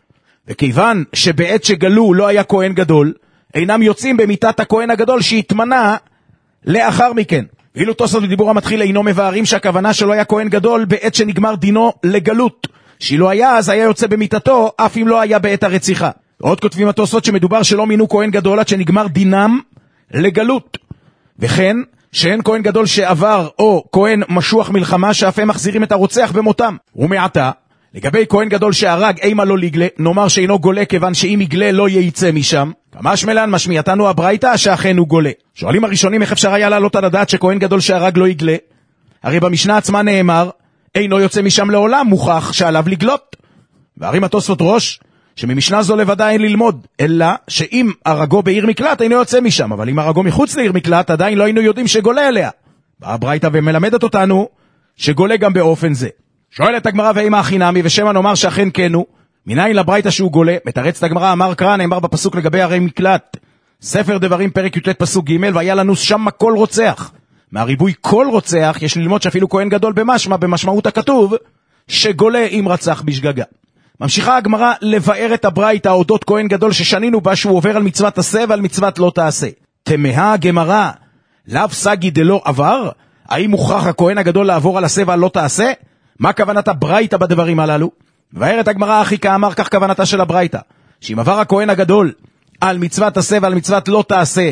וכיוון שבעת שגלו לא היה כהן גדול, אינם יוצאים במיתת הכהן הגדול שהתמנה לאחר מכן. ואילו תוספות בדיבור המתחיל אינו מבארים שהכוונה שלו היה כהן גדול בעת שנגמר דינו לגלות, שאילו היה אז היה יוצא במיתתו אף אם לא היה בעת הרציחה. עוד כותבים התוספות שמדובר שלא מינו כהן גדול עד שנגמר דינם לגלות, וכן שאין כהן גדול שעבר או כהן משוח מלחמה שאף הם מחזירים את הרוצח במותם. ומעתה לגבי כהן גדול שהרג אימה לא ליגלה, נאמר שאינו גולה כיוון שאם יגלה לא ייצא משם. כמשמלן משמיעתנו הברייתא שאכן הוא גולה. שואלים הראשונים איך אפשר היה לעלות על הדעת שכהן גדול שהרג לא יגלה? הרי במשנה עצמה נאמר אינו יוצא משם לעולם, מוכח שעליו לגלות. והרים התוספות ראש שממשנה זו לבדה אין ללמוד, אלא שאם הרגו בעיר מקלט אינו יוצא משם, אבל אם הרגו מחוץ לעיר מקלט עדיין לא היינו יודעים שגולה אליה. באה הברייתא ומלמדת אותנו שגולה גם באופן זה. שואלת הגמרא ואימה החינמי, ושמה נאמר שאכן כנו, מניין לברייתא שהוא גולה? מתרצת הגמרא, אמר קרא, נאמר בפסוק לגבי ערי מקלט, ספר דברים פרק י"ט פסוק ג', והיה לנו שם כל רוצח. מהריבוי כל רוצח יש ללמוד שאפילו כהן גדול במשמע, במשמעות הכתוב שגולה אם רצח בשגגה. ממשיכה הגמרא לבאר את הברייתא אודות כהן גדול ששנינו בה שהוא עובר על מצוות עשה ועל מצוות לא תעשה. תמהה הגמרא, לאו סגי דלא עבר? האם מוכרח הכהן הגדול לעבור על עשה ועל לא תעשה? מה כוונת הברייתא בדברים הללו? מבאר את הגמרא הכי כאמר כך כוונתה של הברייתא, שאם עבר הכהן הגדול על מצוות עשה ועל מצוות לא תעשה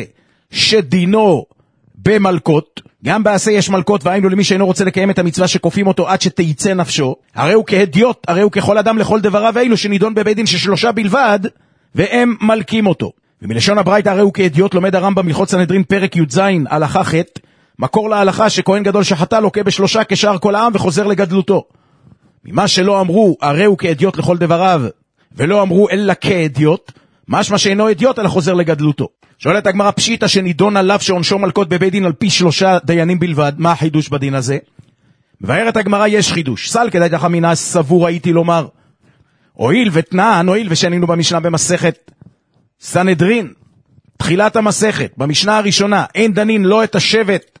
שדינו במלכות, גם בעשה יש מלכות, והיינו למי שאינו רוצה לקיים את המצווה שכופים אותו עד שתייצא נפשו, הרי הוא כהדיוט, הרי הוא ככל אדם לכל דבריו, ואילו שנידון בבית דין ששלושה בלבד, והם מלקים אותו. ומלשון הברייתא הרי הוא כאדיוט לומד הרמב"ם הלכות סנהדרין פרק י"ז הלכה ח' מקור להלכה שכהן גדול שחטא לוקה בשלושה כשאר כל העם וחוזר לגדלותו. ממה שלא אמרו הרי הוא כאדיוט לכל דבריו ולא אמרו אלא כאדיוט, משמע שאינו אדיוט אלא חוזר לגדלותו. שואלת הגמרא פשיטא שנידון עליו שעונשו מלקות בבית דין על פי שלושה דיינים בלבד, מה החידוש בדין הזה? מבארת הגמרא יש חידוש. סל כדאי תחמינה סבור הייתי לומר הואיל ותנען, הואיל ושנינו במשנה במסכת סנהדרין תחילת המסכת במשנה הראשונה אין דנין לא את השבט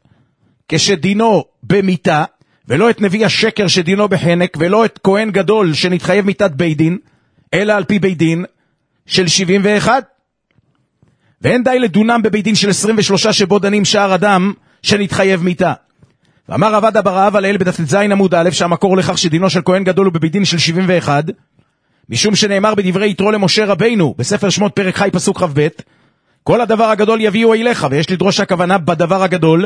כשדינו במיתה ולא את נביא השקר שדינו בחנק ולא את כהן גדול שנתחייב מיתת בית דין אלא על פי בית דין של שבעים ואחת, ואין די לדונם בבית דין של עשרים ושלושה שבו דנים שער אדם שנתחייב מיתה. ואמר עבד אברהם על אל בדף ט"ז עמוד א' שהמקור לכך שדינו של כהן גדול הוא בבית דין של שבעים ואחת משום שנאמר בדברי יתרו למשה רבינו בספר שמות פרק חי פסוק כ"ב כל הדבר הגדול יביאו אליך, ויש לדרוש הכוונה בדבר הגדול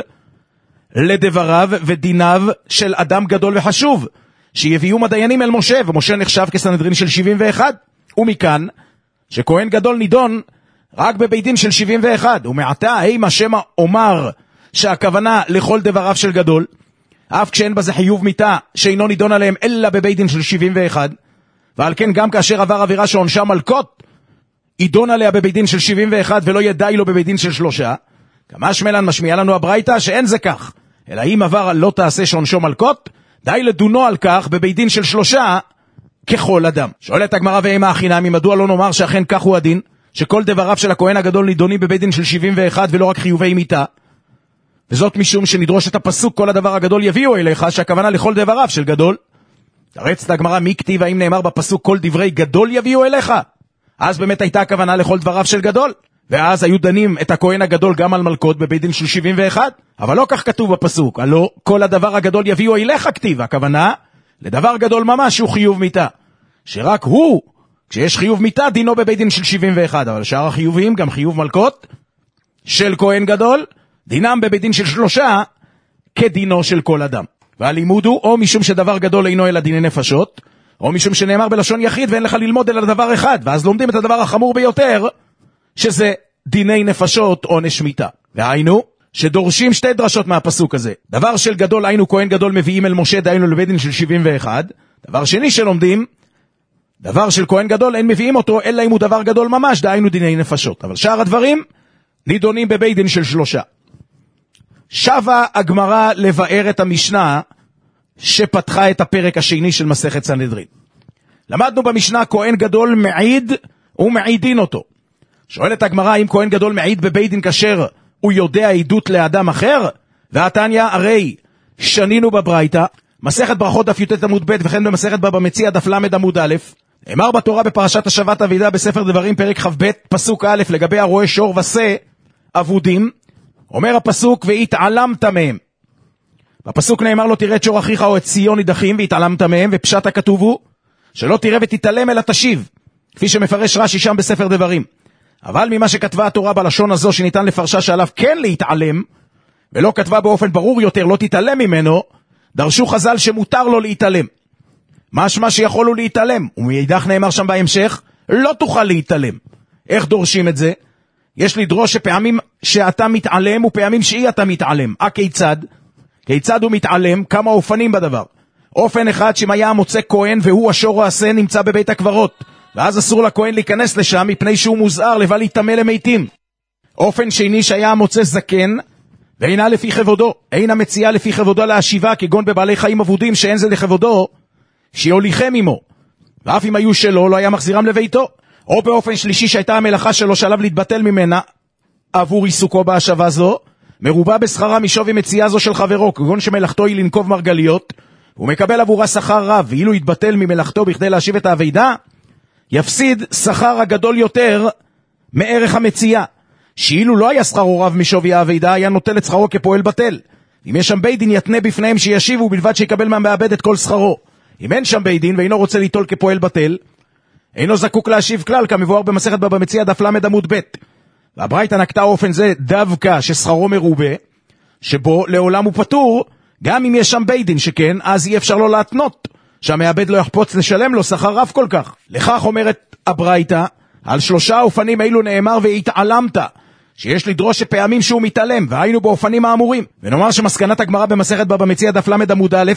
לדבריו ודיניו של אדם גדול וחשוב שיביאו מדיינים אל משה, ומשה נחשב כסנהדרין של שבעים ואחת, ומכאן שכהן גדול נידון רק בבית דין של שבעים ואחת. ומעתה אימה שמא אומר שהכוונה לכל דבריו של גדול אף כשאין בזה חיוב מיתה שאינו נידון עליהם אלא בבית דין של שבעים ואחת, ועל כן גם כאשר עבר עבירה שעונשה מלקות יידון עליה בבית דין של שבעים ואחת ולא ידעי לו בבית דין של שלושה. כמה שמלן משמיע לנו הברייתא שאין זה כך, אלא אם עבר על לא תעשה שעונשו מלקות די לדונו על כך בבית דין של שלושה ככל אדם. שואלת הגמרא ואימה החינמי מדוע לא נאמר שאכן כך הוא הדין שכל דבריו של הכהן הגדול נידונים בבית דין של שבעים ואחת ולא רק חיובי מיתה, וזאת משום שנדרוש את הפסוק כל הדבר הגדול יביאו אליך שהכוונה לכל דבריו של גדול. תרצת הגמרא מי כתיב האם נאמר בפסוק כל דברי גדול יביאו אליך, אז באמת הייתה הכוונה לכל דבריו של גדול, ואז היו דנים את הכהן הגדול גם על מלכות בבית דין של שבעים ואחת, אבל לא כך כתוב בפסוק, הלא כל הדבר הגדול יביאו אליך כתיב, הכוונה לדבר גדול ממש הוא חיוב מיתה, שרק הוא כשיש חיוב מיתה דינו בבית דין של שבעים ואחת, אבל שאר החיובים גם חיוב מלכות של כהן גדול דינם בבית דין של שלושה כדינו של כל אדם. והלימוד הוא או משום שדבר גדול אינו אלא דיני נפשות, או משום שנאמר בלשון יחיד ואין לך ללמוד אלא דבר אחד, ואז לומדים את הדבר החמור ביותר שזה דיני נפשות עונש מיתה. והיינו שדורשים שתי דרשות מהפסוק הזה, דבר של גדול היינו כהן גדול מביאים אל משה דיינו לבית דין של שבעים ואחת, דבר שני שלומדים דבר של כהן גדול אין מביאים אותו אלא אם הוא דבר גדול ממש דיינו דיני נפשות, אבל שאר הדברים נידונים בבית דין של שלושה. שבה הגמרא לבאר את המשנה שפתחה את הפרק השני של מסכת סנהדרין. למדנו במשנה כהן גדול מעיד ומעידין אותו. שואלת הגמרא אם כהן גדול מעיד בבית דין כאשר הוא יודע עדות לאדם אחר, והתניא הרי שנינו בברייתא מסכת ברכות דף י"ט עמוד ב' וכן במסכת בבא מציעא דף ל' עמוד א', אמר בתורה בפרשת השבת אבידה בספר דברים פרק כ"ב פסוק א' לגבי הרואה שור ושה אבודים, אומר הפסוק והתעלמת מהם. בפסוק נאמר לו תראה את שור אחיך או את ציון נידחים והתעלמת מהם, ופשט הכתוב הוא שלא תראה ותתעלם אלא תשיב, כפי שמפרש רש"י שם בספר דברים. אבל ממה שכתבה התורה בלשון הזו שניתן לפרשה שעליו כן להתעלם, ולא כתבה באופן ברור יותר לא תתעלם ממנו, דרשו חז"ל שמותר לו להתעלם. משמע שיכול לו להתעלם, ומאידך נאמר שם בהמשך לא תוכל להתעלם. איך דורשים את זה? יש לדרוש שפעמים שאתה מתעלם ופעמים שאי אתה מתעלם. הכיצד? כיצד הוא מתעלם? כמה אופנים בדבר. אופן אחד שאם היה מוצא כהן והוא השור או השה נמצא בבית הקברות, ואז אסור לכהן להיכנס לשם מפני שהוא מוזהר לבל יטמא למתים. אופן שני שהיה מוצא זקן ואינה לפי כבודו, אינה מציאה לפי כבודו להשיבה, כגון בבעלי חיים אבודים שאין זה לכבודו שיוליכם עמו, ואף אם היו שלו לא היה מחזירם לביתו. או באופן שלישי שהייתה המלאכה שלו שעליו להתבטל ממנה עבור עיסוקו בהשבה זו, מרובה בשכרה משווי מציאה זו של חברו, כגון שמלאכתו היא לנקוב מרגליות, הוא מקבל עבורה שכר רב, ואילו יתבטל ממלאכתו בכדי להשיב את העבידה, יפסיד שכר הגדול יותר מערך המציאה, שאילו לא היה שכרו רב משווי העבידה, היה נוטל את שכרו כפועל בטל. אם יש שם בית דין יתנה בפניהם שישיבו בלבד שיקבל מהמעבד את כל שכרו. אם אין שם בית דין ואינו רוצה ליטול כפועל בטל, אינו זקוק להשיב כלל, כמבואר במסכת בבא מציעא דף ל' עמוד ב'. והברייתא נקטה אופן זה דווקא ששכרו מרובה, שבו לעולם הוא פטור, גם אם יש שם בית דין, שכן אז אי אפשר לו להתנות, שהמעבד לא יחפוץ לשלם לו שכר רב כל כך. לכך אומרת הברייתא, על שלושה אופנים אילו נאמר והתעלמת, שיש לדרוש שפעמים שהוא מתעלם, והיינו באופנים האמורים. ונאמר שמסקנת הגמרא במסכת בבא מציעא דף למד עמוד א',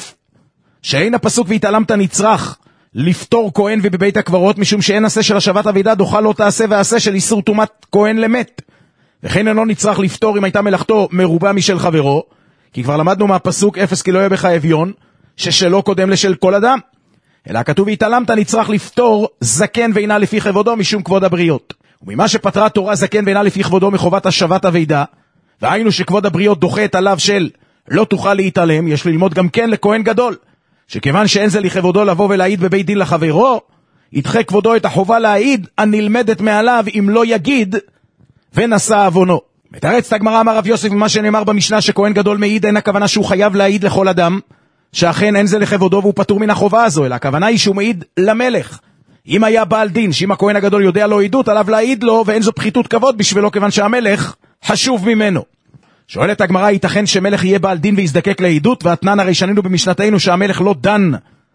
שאין הפסוק והתעלמת נצרך לפטור כהן ובבית הקברות, משום שאין עשה של השבת אבידה דוחה לא תעשה ועשה של איסור טומאת כהן למת. וכן אינו נצרך לפטור אם הייתה מלאכתו מרובה משל חברו, כי כבר למדנו מהפסוק אפס כי לא יהיה בך אביון, ששלו קודם לשל כל אדם. אלא כתוב והתעלמת נצרך לפטור זקן ואינה לפי כבודו משום כבוד הבריות. וממה שפטרה תורה זקן ואינה לפי כבודו מחובת השבת אבידה, והיינו שכבוד הבריות דוחה את עליו של לא תוכל להתעלם, יש ללמוד גם כן לכהן גדול, שכיוון שאין זה לכבודו לבוא ולהעיד בבית דין לחברו, ידחה כבודו את החובה להעיד הנלמדת מעליו אם לא יגיד ונשא עוונו. מתרץ את הגמרא אמר רב יוסף ממה שנאמר במשנה שכהן גדול מעיד, אין הכוונה שהוא חייב להעיד לכל אדם, שאכן אין זה לכבודו והוא פטור מן החובה הזו, אלא הכוונה היא שהוא מעיד למלך. אם היה בעל דין, שאם הכהן הגדול יודע לו עדות, עליו להעיד לו, ואין זו פחיתות כבוד בשבילו, כיוון שהמלך חשוב ממנו. שואלת הגמרא, ייתכן שמלך יהיה בעל דין ויזדקק לעדות, והתנן הרי שנינו במשנתנו שהמלך לא דן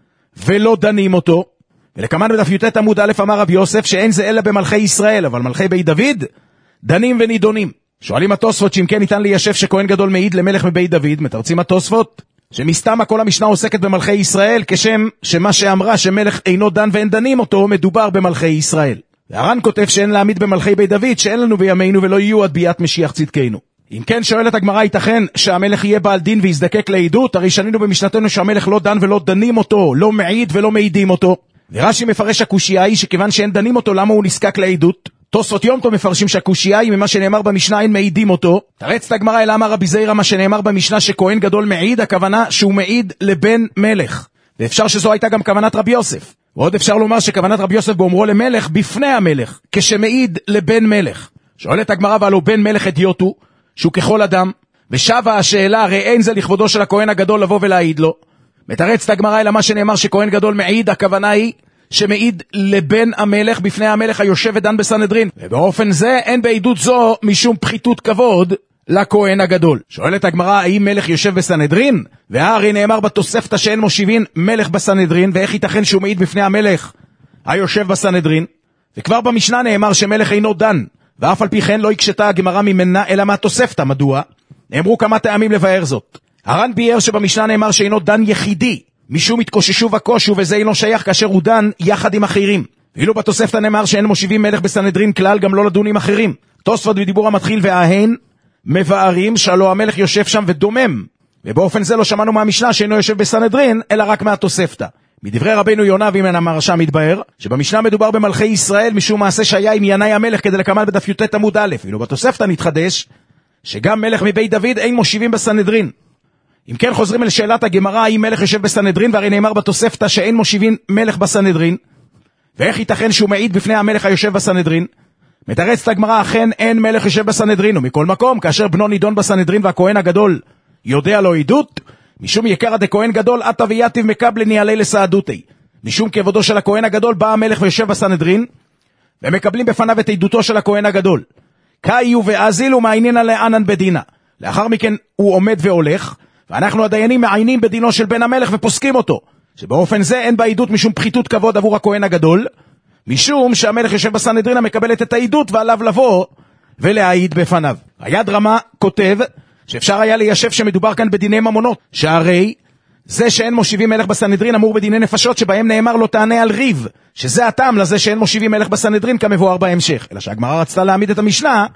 ולא דנים אותו. ולכמן בדף י"ט עמוד א' אמר רב יוסף שאין זה אלא במלכי ישראל, אבל מלכי בית דוד דנים ונידונים. שואלים התוספות שאם כן ניתן ליישב שכהן גדול מעיד למלך בבית דוד, מתרצים התוספות שמסתם כל המשנה עוסקת במלכי ישראל, כשם שמה שאמרה שמלך אינו דן ואין דנים אותו, מדובר במלכי ישראל. והר"ן כותב שאין להעמיד במלכי בית דוד, שאין לנו בימינו ולא יהיו עד ביאת משיח צדקנו. אם כן שואלת הגמרא, ייתכן שהמלך יהיה בעל דין ויזדקק לעדות? הרי שנינו במשנתנו שהמלך לא דן ולא דנים אותו, לא מעיד ולא מעידים אותו. ורש"י מפרש הקושיה היא שכיוון שאין דנים אותו, למה הוא נזקק לעדות? תוספות יום טוב מפרשים שהקושיה היא ממה שנאמר במשנה אין מעידים אותו. תרץ את הגמרא אלא אמר רבי זעירא מה שנאמר במשנה שכהן גדול מעיד, הכוונה שהוא מעיד לבן מלך. ואפשר שזו הייתה גם כוונת רבי יוסף. ועוד אפשר לומר שכוונת רבי יוסף באומרו למלך בפני המלך, כשמעיד לבן מלך. שואלת הגמרא ועלו בן מלך אדיוט הוא, שהוא ככל אדם, ושבה השאלה הרי אין זה לכבודו של הכהן הגדול לבוא ולהעיד לו. מתרץ את הגמרא אלא מה שנאמר שכהן גדול מעיד, הכוונה היא שמעיד לבן המלך בפני המלך היושב ודן בסנהדרין, ובאופן זה אין בעדות זו משום פחיתות כבוד לכהן הגדול. שואלת הגמרא האם מלך יושב בסנהדרין? והרי נאמר בתוספתא שאין מושיבין מלך בסנהדרין, ואיך ייתכן שהוא מעיד בפני המלך היושב בסנהדרין? וכבר במשנה נאמר שמלך אינו דן, ואף על פי כן לא הקשתה הגמרא ממנה אלא מהתוספתא. מדוע? נאמרו כמה טעמים לבאר זאת. הר"ן ביאר שבמשנה נאמר שאינו דן יחידי, משום התקוששו וקושו, וזה אינו שייך כאשר הוא דן יחד עם אחרים. ואילו בתוספתא נאמר שאין מושיבים מלך בסנהדרין כלל, גם לא לדון עם אחרים. תוספות בדיבור המתחיל וההן מבארים שלא המלך יושב שם ודומם, ובאופן זה לא שמענו מהמשנה שאינו יושב בסנהדרין אלא רק מהתוספתא. מדברי רבנו יונה ומן המרשה מתבהר שבמשנה מדובר במלכי ישראל משום מעשה שהיה עם ינאי המלך כדי לקמל בדף י"ט עמוד א'. ואילו בתוספתא נתחדש שגם מלך מבית דוד אין מושיבים בסנהדרין. אם כן חוזרים אל שאלת הגמרא האם מלך יושב בסנהדרין, והרי נאמר בתוספתא שאין מושיבים מלך בסנהדרין, ואיך ייתכן שהוא מעיד בפני המלך היושב בסנהדרין? מתרצת הגמרא אכן אין מלך יושב בסנהדרין, ומכל מקום כאשר בנו נידון בסנהדרין והכהן הגדול יודע לו עדות, משום יקרא דכהן גדול עתה ויתיב מקבלני עלי לסעדותי, משום כבודו של הכהן הגדול בא המלך ויושב בסנהדרין ומקבלים בפניו את עדותו של הכהן הגדול, קאיו ואזילו מעיינין לענן בדינה. לאחר מכן הוא עומד והולך, ואנחנו הדיינים מעיינים בדינו של בן המלך ופוסקים אותו, שבאופן זה אין בעדות משום פחיתות כבוד עבור הכהן הגדול, משום שהמלך יושב בסנהדרין המקבלת את העדות ועליו לבוא ולהעיד בפניו. היד רמה כותב שאפשר היה ליישב שמדובר כאן בדיני ממונות, שהרי זה שאין מושיבים מלך בסנהדרין אמור בדיני נפשות שבהם נאמר לו תענה על ריב, שזה הטעם לזה שאין מושיבים מלך בסנהדרין כמבואר בהמשך, אלא שהגמרא רצתה להעמיד את המשנה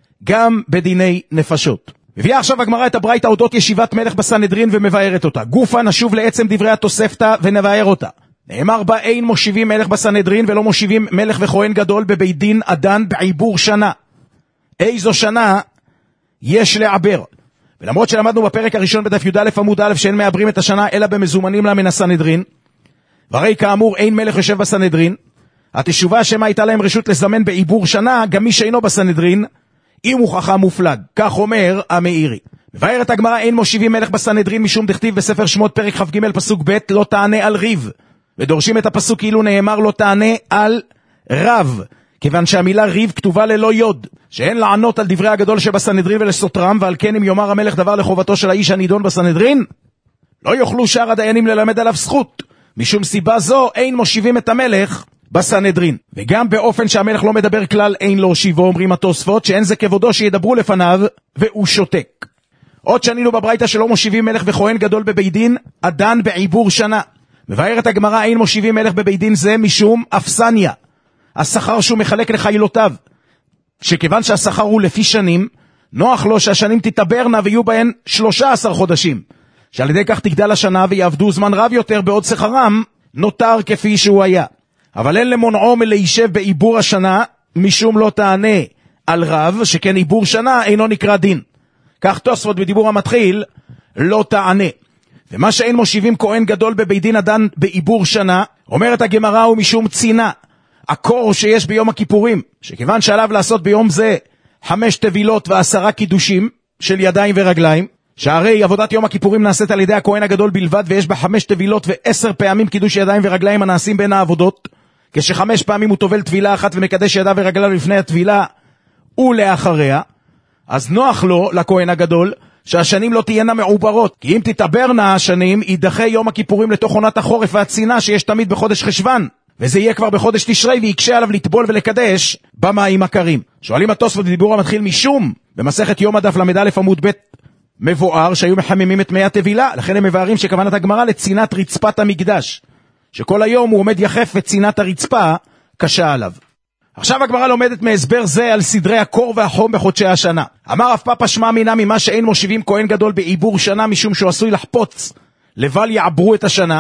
גם בדיני נפשות. הביאה עכשיו הגמרא את הברייתא אודות ישיבת מלך בסנהדרין ומבארת אותה. גופה נשוב לעצם דברי התוספתא ונבאר אותה. נאמר בה אין מושיבים מלך בסנהדרין ולא מושיבים מלך וכהן גדול בבית דין הדן בעיבור שנה. איזו שנה יש לעבר? ולמרות שלמדנו בפרק הראשון בדף י"א עמוד א' שאין מעברים את השנה אלא במזומנים לה מן הסנהדרין, והרי כאמור אין מלך יושב בסנהדרין, התשובה שמה הייתה להם רשות לזמן בעיבור שנה גם מי שאינו בסנהדרין אם הוא חכם מופלג, כך אומר המאירי. מבארת הגמרא אין מושיבים מלך בסנהדרין משום דכתיב בספר שמות פרק כ"ג פסוק ב' לא תענה על ריב, ודורשים את הפסוק כאילו נאמר לא תענה על רב, כיוון שהמילה ריב כתובה ללא יוד, שאין לענות על דברי הגדול שבסנהדרין ולסותרם, ועל כן אם יאמר המלך דבר לחובתו של האיש הנידון בסנהדרין, לא יוכלו שאר הדיינים ללמד עליו זכות. משום סיבה זו אין מושיבים את המלך בסנהדרין. וגם באופן שהמלך לא מדבר כלל אין לו שיבו, אומרים התוספות, שאין זה כבודו שידברו לפניו, והוא שותק. עוד שנינו בברייתא שלא מושיבים מלך וכהן גדול בבית דין, הדן בעיבור שנה. מבארת הגמרא, אין מושיבים מלך בבית דין זה משום אפסניה, השכר שהוא מחלק לחילותיו, שכיוון שהשכר הוא לפי שנים, נוח לו שהשנים תתברנה ויהיו בהן שלושה עשר חודשים, שעל ידי כך תגדל השנה ויעבדו זמן רב יותר, בעוד שכרם נותר כפי שהוא היה. אבל אין למונעו מלהישב בעיבור השנה, משום לא תענה על רב, שכן עיבור שנה אינו נקרא דין. כך תוספות בדיבור המתחיל, לא תענה. ומה שאין מושיבים כהן גדול בבית דין הדן בעיבור שנה, אומרת הגמרא, הוא משום צינה, הקור שיש ביום הכיפורים, שכיוון שעליו לעשות ביום זה חמש תבילות ועשרה קידושים של ידיים ורגליים, שהרי עבודת יום הכיפורים נעשית על ידי הכהן הגדול בלבד, ויש בה חמש תבילות ועשר פעמים קידוש ידיים ורגליים הנעשים בין העבודות, כשחמש פעמים הוא טובל תבילה אחת ומקדש ידיו ורגליו לפני התבילה ולאחריה, אז נוח לו, לכהן הגדול, שהשנים לא תהיינה מעוברות, כי אם תתעברנה השנים, יידחה יום הכיפורים לתוך עונת החורף והצינה שיש תמיד בחודש חשבן, וזה יהיה כבר בחודש תשרי, ויקשה עליו לטבול ולקדש במים הקרים. שואלים התוספות בדיבור המתחיל משום, במסכת יום הדף למד א' עמוד ב' מבואר שהיו מחממים את מי התבילה, לכן הם מבארים שכוונת הגמרא לצינת רצפת המקדש, שכל היום הוא עומד יחף וצינת הרצפה קשה עליו. עכשיו הגמרא לומדת מהסבר זה על סדרי הקור והחום בחודשי השנה. אמר רב פאפא שמע מינה ממה שאין מושיבים כהן גדול בעיבור שנה, משום שהוא עשוי לחפוץ לבל יעברו את השנה.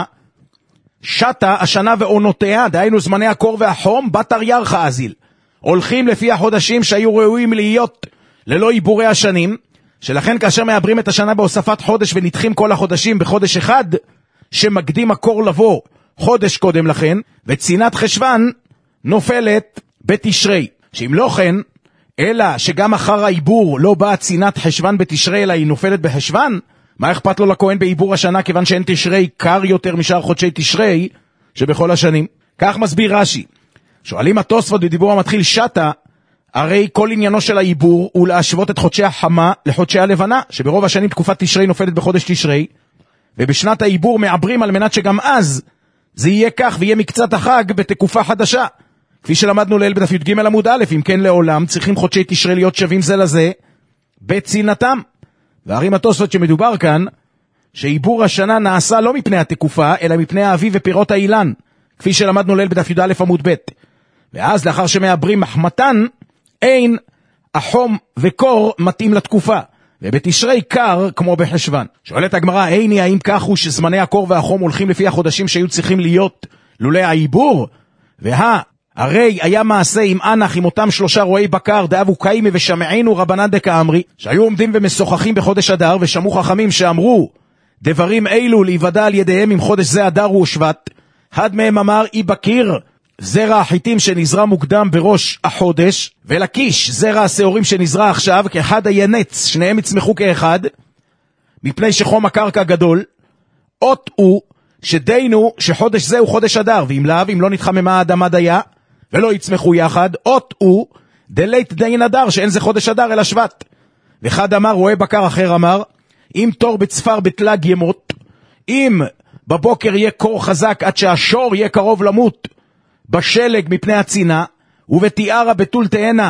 שתה השנה ועונותיה, דהיינו זמני הקור והחום, בתר ירחה אזיל, הולכים לפי החודשים שהיו ראויים להיות ללא עיבורי השנים, שלכן כאשר מעברים את השנה בהוספת חודש ונדחים כל החודשים בחודש אחד, שמקדים הקור לבוא חודש קודם לכן, וצינת חשבן נופלת בתשרי. שאם לא כן, אלא שגם אחר העיבור לא באה צינת חשבן בתשרי, אלא היא נופלת בחשבן, מה אכפת לו לכהן בעיבור השנה, כיוון שאין תשרי קר יותר משאר חודשי תשרי שבכל השנים? כך מסביר רש"י. שואלים התוספות בדיבור המתחיל, שתה, הרי כל עניינו של העיבור הוא להשוות את חודשי החמה לחודשי הלבנה, שברוב השנים תקופת תשרי נופלת בחודש תשרי, ובשנת העיבור מעברים על מנת שגם אז זה יהיה כך ויהיה מקצת החג בתקופה חדשה, כפי שלמדנו ליל בדף י"ג עמוד א'. אם כן לעולם צריכים חודשי תשרי להיות שווים זה לזה בצינתם. והרים התוספות שמדובר כאן שעיבור השנה נעשה לא מפני התקופה, אלא מפני האביב ופירות האילן, כפי שלמדנו ליל בדף י"א עמוד ב'. ואז לאחר שמעברים מחמתן, אין החום וקור מתאים לתקופה, ובתשרי קר כמו בחשבן. שואלת הגמרא, איני האם כך הוא שזמני הקור והחום הולכים לפי החודשים שהיו צריכים להיות לולא העיבור? והא הרי היה מעשה עם אנח עם אותם שלושה רועי בקר, דאבו קיימי ושמעינו רבנן דקאמרי, שהיו עומדים ומשוחחים בחודש אדר, ושמעו חכמים שאמרו דברים אילו להיוודע על ידיהם עם חודש זה אדר הוא שבט. אחד מהם אמר, אי בקיר זרע החיטים שנזרע מוקדם בראש החודש, ולקיש זרע השעורים שנזרע עכשיו, כאחד הינץ, שניהם יצמחו כאחד, מפני שחום הקרקע גדול. אות הוא שדיינו שחודש זה הוא חודש אדר, ואם לאו, אם לא נתחממה האדמה דיה ולא יצמחו יחד, אות הוא דלית דיין אדר, שאין זה חודש אדר אלא שבט. ואחד אמר, רואה בקר אחר אמר, אם תור בצפר בתלג ימות, אם בבוקר יהיה קור חזק עד שהשור יהיה קרוב למות בשלג מפני הצינה, ובתיארה בתול תאנה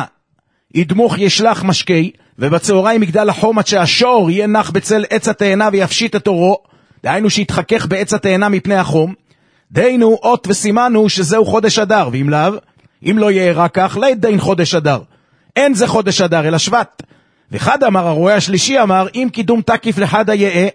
ידמוך ישלח משקי, ובצהריים יגדל החום עד שהשור יהיה נח בצל עץ התאנה ויפשיט את אורו, דהיינו שיתחכך בעץ התאנה מפני החום. דהיינו אות וסימנו שזהו חודש אדר, ואם לאו, אם לא יהיה רק כך, לא ידין חודש אדר, אין זה חודש אדר אלא שבט. ואחד אמר, הרואה השלישי אמר, אם קידום תקיף לחד היאה,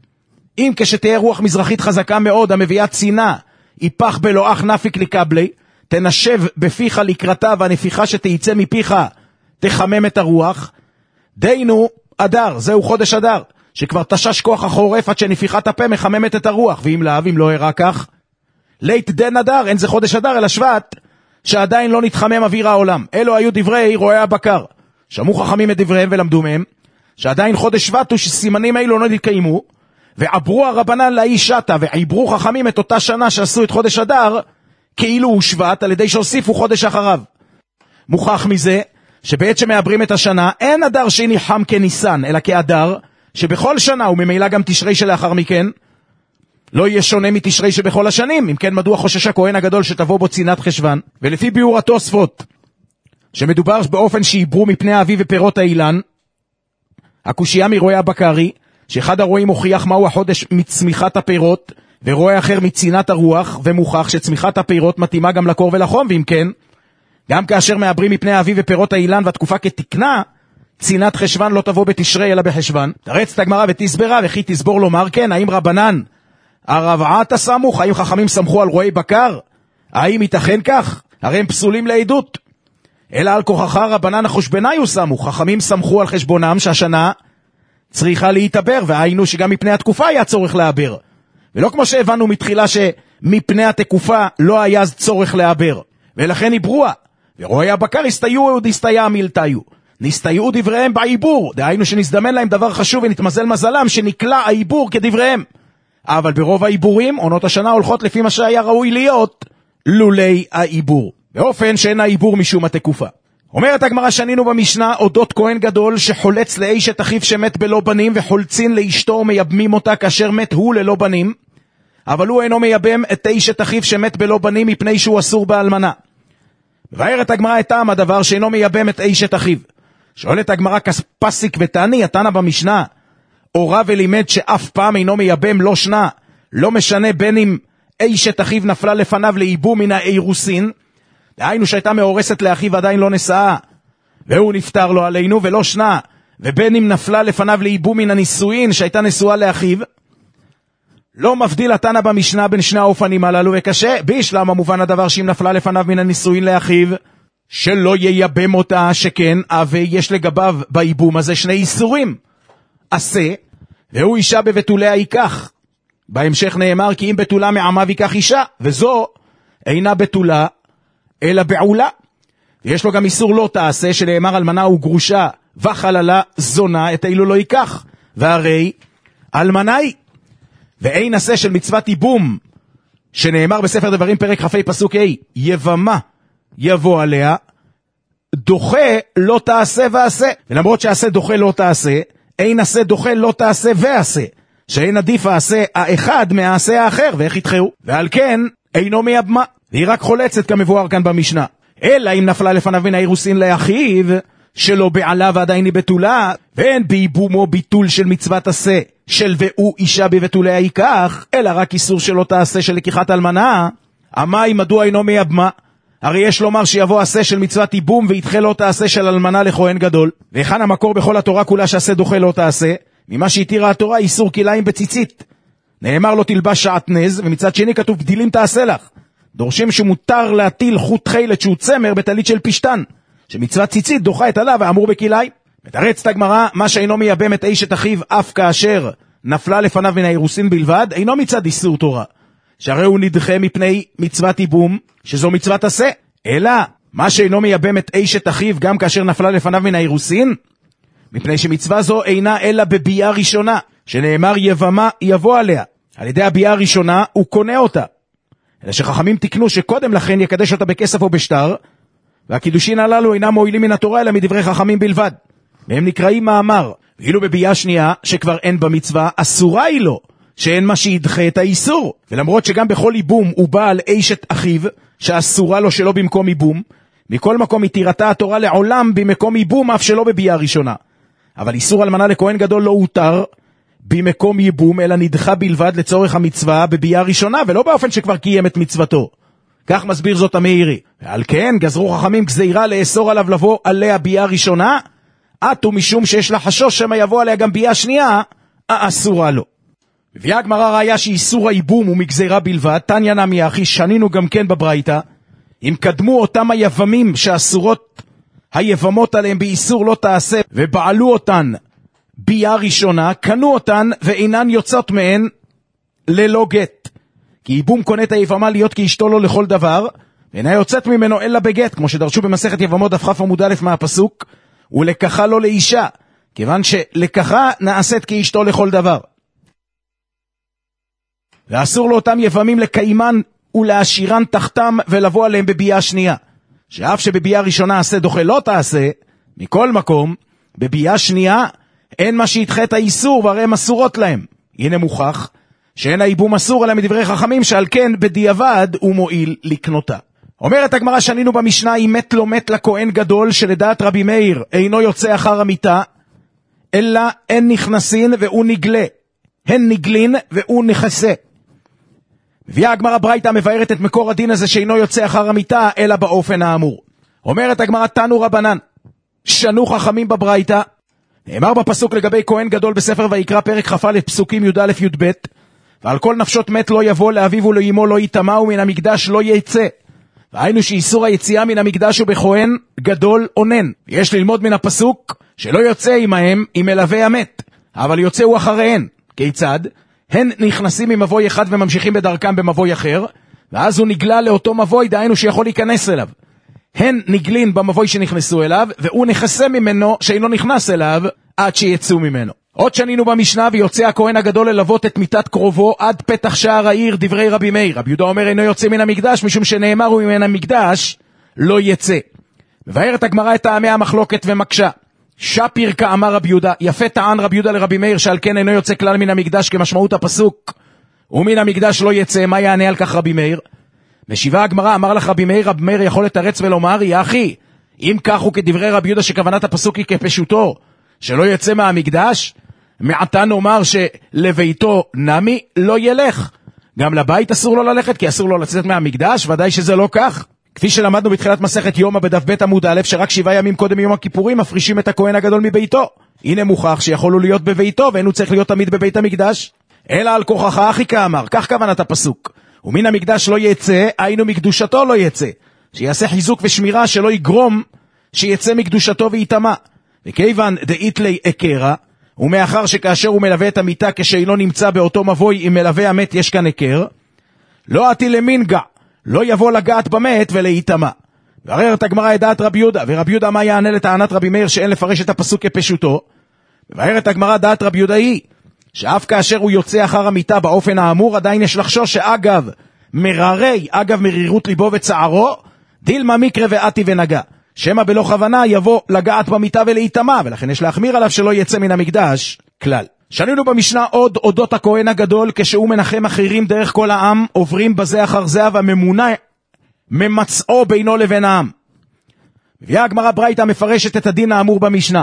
אם כשתהיה רוח מזרחית חזקה מאוד המביאה צינה, יפח בלואח נפיק לקבלי, תנשב בפיך לקראתה, והנפיחה שתייצא מפיך תחמם את הרוח. דהיינו אדר, זהו חודש אדר, שכבר תשש כוח החורף עד שנפיחת הפה מחממת את הרוח. ואם לאו, אם לא הראה כך, לית דן אדר, אין זה חודש אדר אלא שבט, שעדיין לא נתחמם אוויר העולם. אלו היו דברי רועי הבקר. שמעו חכמים את דבריהם ולמדו מהם שעדיין חודש שבט הוא שסימנים אלו לא נתקיימו, ועברו הרבנן לאיש שתה, ועברו חכמים את אותה שנה שעשו את חודש אדר כאילו הוא שבט, על ידי שהוסיפו חודש אחריו. מוכח מזה שבעת שמעברים את השנה אין אדר שני חם כניסן אלא כאדר, שבכל שנה וממילא גם תשרי שלאחר מכן לא יהיה שונה מתשרי שבכל השנים. אם כן, מדוע חושש הכהן הגדול שתבוא בו צינת חשבן? ולפי ביאור התוספות, שמדובר באופן שעיברו מפני האביב ופירות האילן, הקושייה מרואי הבקרי, שאחד הרואים הוכיח מהו החודש מצמיחת הפירות, ורואה אחר מצינת הרוח, ומוכח שצמיחת הפירות מתאימה גם לקור ולחום, ואם כן, גם כאשר מעברים מפני האביב ופירות האילן והתקופה כתקנה, צינת חשבן לא תבוא בתשרי אלא בחשבן. תרץ את הגמרא ותסברה, וכי תסבור לומר כן, האם רבנן הרבעת סמוך, האם חכמים סמכו על רואי בקר? האם ייתכן כך? הרי הם פסולים לעדות. אלא על כוחך רבנן החושבנאי סמוך, חכמים סמכו על חשבונם שהשנה צריכה להתעבר, והיינו שגם מפני התקופה היה צורך לעבר. ולא כמו שהבנו מתחילה שמפני התקופה לא היה צורך לעבר. ולכן עברוה, ורואי הבקר הסתייעו עוד הסתייע מלתיו. נסתייעו דבריהם בעיבור, דהיינו שנסדמן להם דבר חשוב ונתמזל מזלם שנקלע העיבור כדבריהם. אבל ברוב העיבורים, עונות השנה הולכות לפי מה שהיה ראוי להיות לולי העיבור. באופן שאין העיבור משום התקופה. אומרת הגמרא שנינו במשנה אודות כהן גדול שחולץ לאשת אחיו שמת בלא בנים וחולצין לאשתו ומייבמים אותה כאשר מת הוא ללא בנים, אבל הוא אינו מייבם את אשת אחיו שמת בלא בנים מפני שהוא אסור באלמנה. מבארת הגמרא את טעם הדבר שאינו מייבם את אשת אחיו. שואלת הגמרא כפסיק ותעני, התנא במשנה אורה ולימד שאף פעם אינו מייבם לא שנה, לא משנה בין אם אשת אחיו נפלה לפניו לאיבום מן האירוסין, דהיינו שהייתה מאורסת לאחיו עדיין לא נשאה, והוא נפטר לו עלינו ולא שנה, ובין אם נפלה לפניו לאיבום מן הנישואין שהייתה נשואה לאחיו, לא מבדיל התנא במשנה בין שני האופנים הללו, וקשה בישלם המובן הדבר שאם נפלה לפניו מן הנישואין לאחיו, שלא ייבם אותה, שכן אבי יש לגביו באיבום הזה שני איסורים, עשה, והוא אישה בבתוליה ייקח. בהמשך נאמר כי אם בתולה מעמיו ייקח אישה, וזו אינה בתולה אלא בעולה. ויש לו גם איסור לא תעשה, שנאמר אלמנה וגרושה וחללה זונה, את אילו לא ייקח, והרי אלמנה היא. ואין עשה של מצוות איבום, שנאמר בספר דברים פרק כ"ה פסוק ה', יבמה יבוא עליה, דוחה לא תעשה ועשה. ולמרות שעשה דוחה לא תעשה, אין עשה דוחה לא תעשה ועשה, שאין עדיף העשה האחד מהעשה האחר, ואיך יתחרו? ועל כן אינו מייבמה, והיא רק חולצת כמבואר כאן במשנה. אלא אם נפלה לפניו מן האירוסין לאחיו, שלא בעלה ועדיין היא בתולה, ואין בייבומו ביטול של מצוות עשה, של והוא אישה בבתוליה ייקח, אלא רק איסור שלא תעשה של לקיחת אלמנה. המאי מדוע אינו מייבמה? הרי יש לומר שיבוא עשה של מצוות איבום ויתחה לא תעשה של אלמנה לכהן גדול. וכאן המקור בכל התורה כולה שעשה דוחה לא תעשה, ממה שהתירה התורה איסור כליים בציצית. נאמר לו תלבש שעטנז, ומצד שני כתוב גדילים תעשה לך. דורשים שמותר להטיל חוט חילת שהוא צמר בטלית של פשטן, שמצוות ציצית דוחה את עליו ואמור בכליים. מתרץ את הגמרא, מה שאינו מייבם את אשת אחיו אף כאשר נפלה לפניו מן האירוסין בלבד, אינו מצד איסור תורה, שהרי הוא נדחה מפני מצוות איבום, שזו מצוות עשה. אלא מה שאינו מייבם את אשת אחיו גם כאשר נפלה לפניו מן האירוסין, מפני שמצווה זו אינה אלא בביאה ראשונה, שנאמר יבמה יבוא עליה. על ידי הביאה הראשונה הוא קונה אותה, אלא שחכמים תקנו שקודם לכן יקדש אותה בכסף או בשטר, והקידושין הללו אינם מועילים מן התורה אלא מדברי חכמים בלבד, והם נקראים מאמר. ואילו בביאה שנייה שכבר אין במצווה, אסורה היא לו, שאין מה שידחה את האיסור. ולמרות שגם בכל איבום הוא בא על אשת אחיו שאסורה לו שלא במקום איבום, מכל מקום התירתה התורה לעולם במקום איבום אף שלא בביאה ראשונה. אבל איסור אלמנה לכהן גדול לא הותר במקום ייבום, אלא נדחה בלבד לצורך המצווה בביאה ראשונה, ולא באופן שכבר קיים את מצוותו. כך מסביר זאת המאירי. ועל כן גזרו חכמים גזירה לאסור עליו לבוא עליה ביאה ראשונה, עטו משום שיש לה חשוש שמא יבוא עליה גם ביאה שנייה, אסורה לו. מביאה הגמרא ראיה שאיסור הייבום הוא מגזירה בלבד, תניא נמי אחי, שנינו גם כן בברייתא, אם קדמו אותם היבמים שאסורות היבמות עליהם באיסור לא תעשה, ובעלו אותן ביאה ראשונה, קנו אותן ואינן יוצאות מהן ללא גט. כי ייבום קונה את היבמה להיות כאשתו לו לכל דבר, ואינה יוצאת ממנו אלא בגט, כמו שדרשו במסכת יבמות דף כ' עמוד א' מהפסוק, ולקחה לו לאישה, כיוון שלקחה נעשית כאשתו לכל דבר. ואסור לאותם יבמים לקיימן ולהשירן תחתם ולבוא עליהם בביאה שנייה, שאף שבביאה ראשונה עשה דוחה לא תעשה, מכל מקום, בביאה שנייה אין מה שידחה את האיסור והרי הם אסורות להם. הנה מוכח שאין האיבום אסור אלא מדברי חכמים, שעל כן בדיעבד הוא מועיל לקנותה. אומרת הגמרא, שנינו במשנה, אם מת לא מת לכהן גדול, שלדעת רבי מאיר אינו יוצא אחר המיטה, אלא אין נכנסין והוא נגלה, הן נגלין והוא נכסה. מביאה הגמרא ברייתא מבארת את מקור הדין הזה שאינו יוצא אחר המיטה אלא באופן האמור. אומרת הגמרא, תנו רבנן, שנו חכמים בברייתא, נאמר בפסוק לגבי כהן גדול בספר ויקרא פרק כ"א פסוקים י"א י"ב, ועל כל נפשות מת לא יבוא, לאביו ולאמו לא יטמא, ומן המקדש לא יצא. והיינו שאיסור היציאה מן המקדש הוא בכהן גדול אונן. יש ללמוד מן הפסוק שלא יוצא עמהם עם מלווה המת, אבל יוצא הוא אחריהן. כיצד? הן נכנסים ממבוי אחד וממשיכים בדרכם במבוי אחר, ואז הוא נגלה לאותו מבוי, דהיינו שיכול להיכנס אליו. הן נגלין במבוי שנכנסו אליו, והוא נכסה ממנו שאינו נכנס אליו עד שיצאו ממנו. עוד שנינו במשנה, ויוצא הכהן הגדול ללוות את מיטת קרובו עד פתח שער העיר, דברי רבי מאיר. רבי יהודה אומר אינו יוצא מן המקדש, משום שנאמר הוא מן המקדש לא יצא. מבארת הגמרא את טעמי המחלוקת ומקשה. שפיר כאמר רבי יהודה, יפה טען רבי יהודה לרבי מאיר שעל כן אינו יוצא כלל מן המקדש כמשמעות הפסוק ומן המקדש לא יצא. מה יענה על כך רבי מאיר? משיבה הגמרא, אמר לך רבי מאיר, רבי מאיר יכול לתרץ ולומר, יא אחי, אם כך הוא כדברי רבי יהודה שכוונת הפסוק היא כפשוטו, שלא יצא מהמקדש, מעתה נאמר שלביתו נמי לא ילך. גם לבית אסור לו ללכת, כי אסור לו לצאת מהמקדש, ודאי שזה לא כך. כפי שלמדנו בתחילת מסכת יומא בדף ב' עמוד א', שרק שבעה ימים קודם יום הכיפורים מפרישים את הכהן הגדול מביתו. הנה מוכח שיכולו להיות בביתו, ואינו צריך להיות תמיד בבית המקדש. אלא על כוחך אחי כאמר, כך כוונת הפסוק. ומן המקדש לא יצא, היינו מקדושתו לא יצא. שיעשה חיזוק ושמירה שלא יגרום שיצא מקדושתו ויתמה. וכיוון דאית לי אקרה, ומאחר שכאשר הוא מלווה את המיטה כשאינו נמצא באותו מבוי עם מלווה המת יש כאן אקר, לא עתי למינגע, לא יבוא לגעת במת ולהיטמע. ועררת הגמרא את דעת רבי יהודה, ורבי יהודה מה יענה לטענת רבי מאיר שאין לפרש את הפסוק כפשוטו? ועררת הגמרא דעת רבי יהודה היא, שאף כאשר הוא יוצא אחר המיטה באופן האמור, עדיין יש לחשוש שאגב מררי, אגב מרירות ליבו וצערו, דילמה מקרה ועתי ונגע. שמה בלא כוונה יבוא לגעת במיטה ולהיטמע, ולכן יש להחמיר עליו שלא יצא מן המקדש כלל. שנינו במשנה עוד אודות הכהן הגדול, כשהוא מנחם אחרים דרך כל העם, עוברים בזה אחר זה, והממונה ממצאו בינו לבין העם. מביאה הגמרא ברייתא מפרשת את הדין האמור במשנה.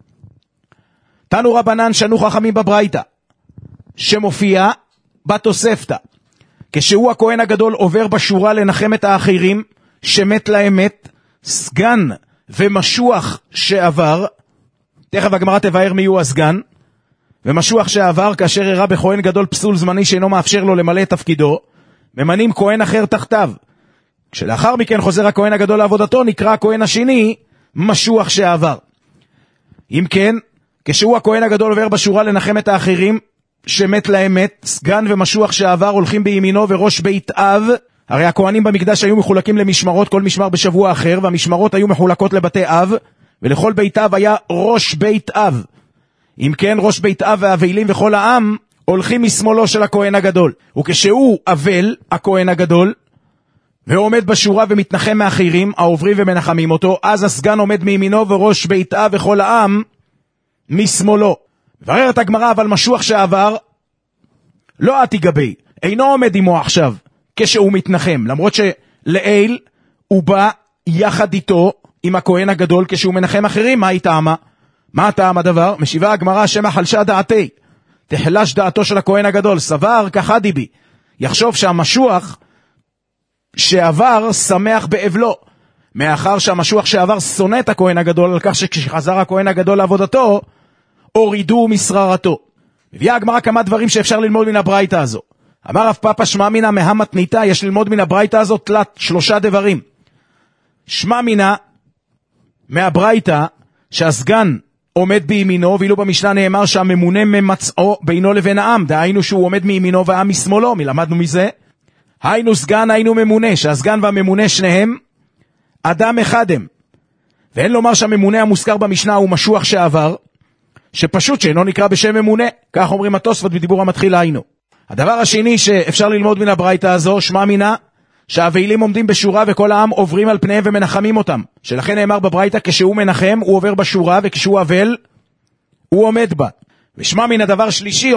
תנו רבנן שנו חכמים בברייתא, שמופיע בתוספתא, כשהוא הכהן הגדול עובר בשורה לנחם את האחרים, שמת להם מת, סגן ומשוח שעבר, תכף הגמרא תבאר מי הוא הסגן, ומשוח שעבר כאשר הראה בכהן גדול פסול זמני שאינו מאפשר לו למלא את תפקידו, ממנים כהן אחר תחתיו. כשלאחר מכן חוזר הכהן הגדול לעבודתו, נקרא הכהן השני משוח שעבר. אם כן, כשהוא הכהן הגדול עובר בשורה לנחם את האחרים שמת להם מת, סגן ומשוח שעבר הולכים בימינו וראש בית אב. הרי הכהנים במקדש היו מחולקים למשמרות, כל משמר בשבוע אחר, והמשמרות היו מחולקות לבתי אב, ולכל בית אב היה ראש בית אב. אם כן, ראש בית אב והאבלים וכל העם הולכים משמאלו של הכהן הגדול. וכשהוא אבל, הכהן הגדול, והוא עומד בשורה ומתנחם מאחרים, העוברים ומנחמים אותו, אז הסגן עומד מימינו וראש בית אב וכל העם משמאלו. ובררת הגמרא, אבל משוח שעבר לא עתי גבי, אינו עומד עמו עכשיו כשהוא מתנחם, למרות שלאל הוא בא יחד איתו עם הכהן הגדול כשהוא מנחם אחרים. מה היא טעמה? מה טעם הדבר? משיבה הגמרא, שמה חלשה דעתי, תחלש דעתו של הכהן הגדול, סבר ככה דיבי, יחשוב שהמשוח שעבר שמח באבלו, מאחר שהמשוח שעבר שונא את הכהן הגדול על כך שכשחזר הכהן הגדול לעבודתו הורידו משררתו. מביאה הגמרא כמה דברים שאפשר ללמוד מן הברייתא הזו. אמר רב פאפא שמע מינה מהמתניתא, יש ללמוד מן הברייתא הזו תלת שלושה דברים. שמע מינה מהברייתא שהסגן עומד בימינו, ואילו במשנה נאמר שהממונה ממצאו בינו לבין העם, דהיינו שהוא עומד מימינו והעם משמאלו. מלמדנו מזה היינו סגן היינו ממונה, שהסגן והממונה שניהם אדם אחד הם. ואין לומר שהממונה המוזכר במשנה הוא משוח שעבר, שפשוט שאינו נקרא בשם ממונה, כך אומרים התוספות בדיבור המתחיל היינו. הדבר השני שאפשר ללמוד מן הברייתא הזו, שמע מינה שהאבלים עומדים בשורה וכל העם עוברים על פניהם ומנחמים אותם, שלכן נאמר בברייתא כשהוא מנחם הוא עובר בשורה, וכשהוא אבל הוא עומד בה. ושמע מן הדבר שלישי עוד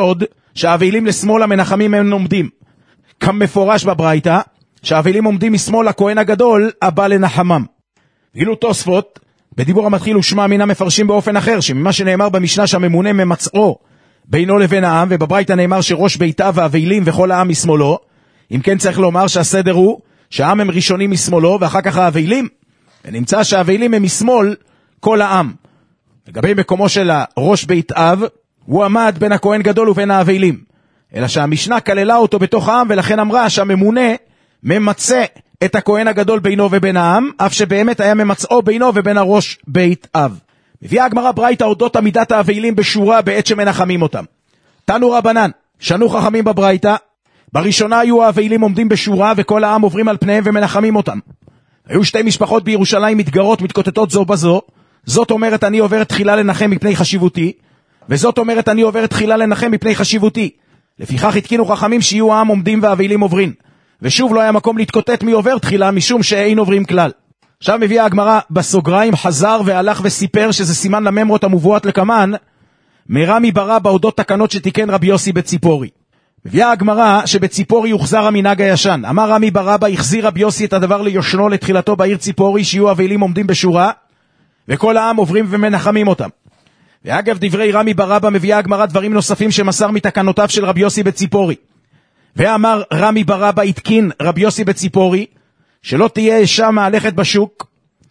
שהאבלים לשמאל המנחמים הם עומדים. כמפורש בברייתא, שהאבלים עומדים משמאל הכהן הגדול הבא לנחמם. ואילו תוספות, בדיבור המתחיל ושמע מינה מפרשים באופן אחר, שממה שנאמר במשנה שהממונה ממצאו בינו לבין העם, ובברייתא נאמר שראש ביתה והאבלים וכל העם משמאלו. אם כן צריך לומר שהסדר הוא שהעם הם ראשונים משמאלו ואחר כך האבלים, ונמצא שהאבלים הם משמאל כל העם. לגבי מקומו של ראש בית אב, הוא עמד בין הכהן גדול ובין האבלים, אלא שהמשנה כללה אותו בתוך העם, ולכן אמרה שהממונה ממצא את הכהן הגדול בינו ובין העם, אף שבאמת היה ממצאו בינו ובין הראש בית אב. מביאה הגמרא ברייתא אודות עמידת האבלים בשורה בעת שמנחמים אותם. תנו רבנן, שנו חכמים בברייתא, בראשונה היו האבלים עומדים בשורה וכל העם עוברים על פניהם ומנחמים אותם. היו שתי משפחות בירושלים מתגרות, מתקוטטות זו בזו, זאת אומרת אני עוברת תחילה לנחם מפני חשיבותי, וזאת אומרת אני עוברת תחילה לנחם מפני חשיבותי. לפיכך התקינו חכמים שיהיו העם עומדים והאבלים עוברים, ושוב לא היה מקום להתקוטט מי עובר תחילה, משום שאין עוברים כלל. עכשיו מביאה הגמרא בסוגריים, חזר והלך וסיפר, שזה סימן לממרות המובואות לקמן, מרמי ברא באודות תקנות שתיקן רבי יוסי בציפורי. מביאה הגמרא שבציפורי יוחזר המנהג הישן. אמר רמי ברבא, החזיר רבי יוסי את הדבר ליושנו לתחילתו בעיר ציפורי, שיהיו אבלים עומדים בשורה וכל העם עוברים ומנחמים אותם. ואגב דברי רמי ברבא מביאה הגמרא דברים נוספים שמסר מתקנותיו של רבי יוסי בציפורי. ואמר רמי ברבא, התקין רבי יוסי בציפורי שלא תהיה אישה מהלכת בשוק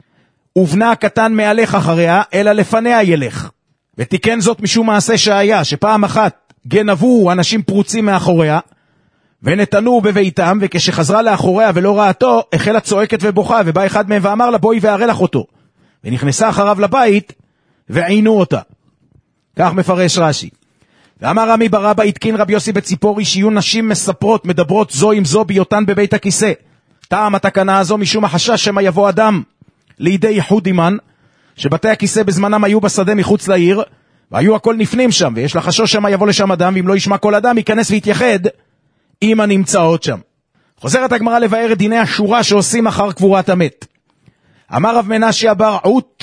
ובנה הקטן מהלך אחריה, אלא לפניה ילך. ותיקן זאת משום מעשה שהיה, שפעם אחת גנבו אנשים פרוצים מאחוריה ונתנו בביתם, וכשחזרה לאחוריה ולא ראתו החלה צועקת ובוכה, ובא אחד מהם ואמר לה בואי והראה לך אותו, ונכנסה אחריו לבית ועינו אותה. כך מפרש רש"י. ואמר רמי ברבא, התקין רבי יוסי בציפורי שיהיו נשים מספרות מדברות זו עם זו ביותן בבית הכיסא. טעם התקנה הזו משום החשש שמה יבוא אדם לידי ייחוד עימן, שבתי הכיסא בזמנם היו בשדה מחוץ לעיר, והיו הכל נפנים שם, ויש לחשוש שמה יבוא לשם אדם, ואם לא ישמע כל אדם ייכנס ויתייחד עם הנמצאות שם. חוזרת הגמרא לבאר את דיני השורה שעושים אחר קבורת המת. אמר רב מנשי בר עות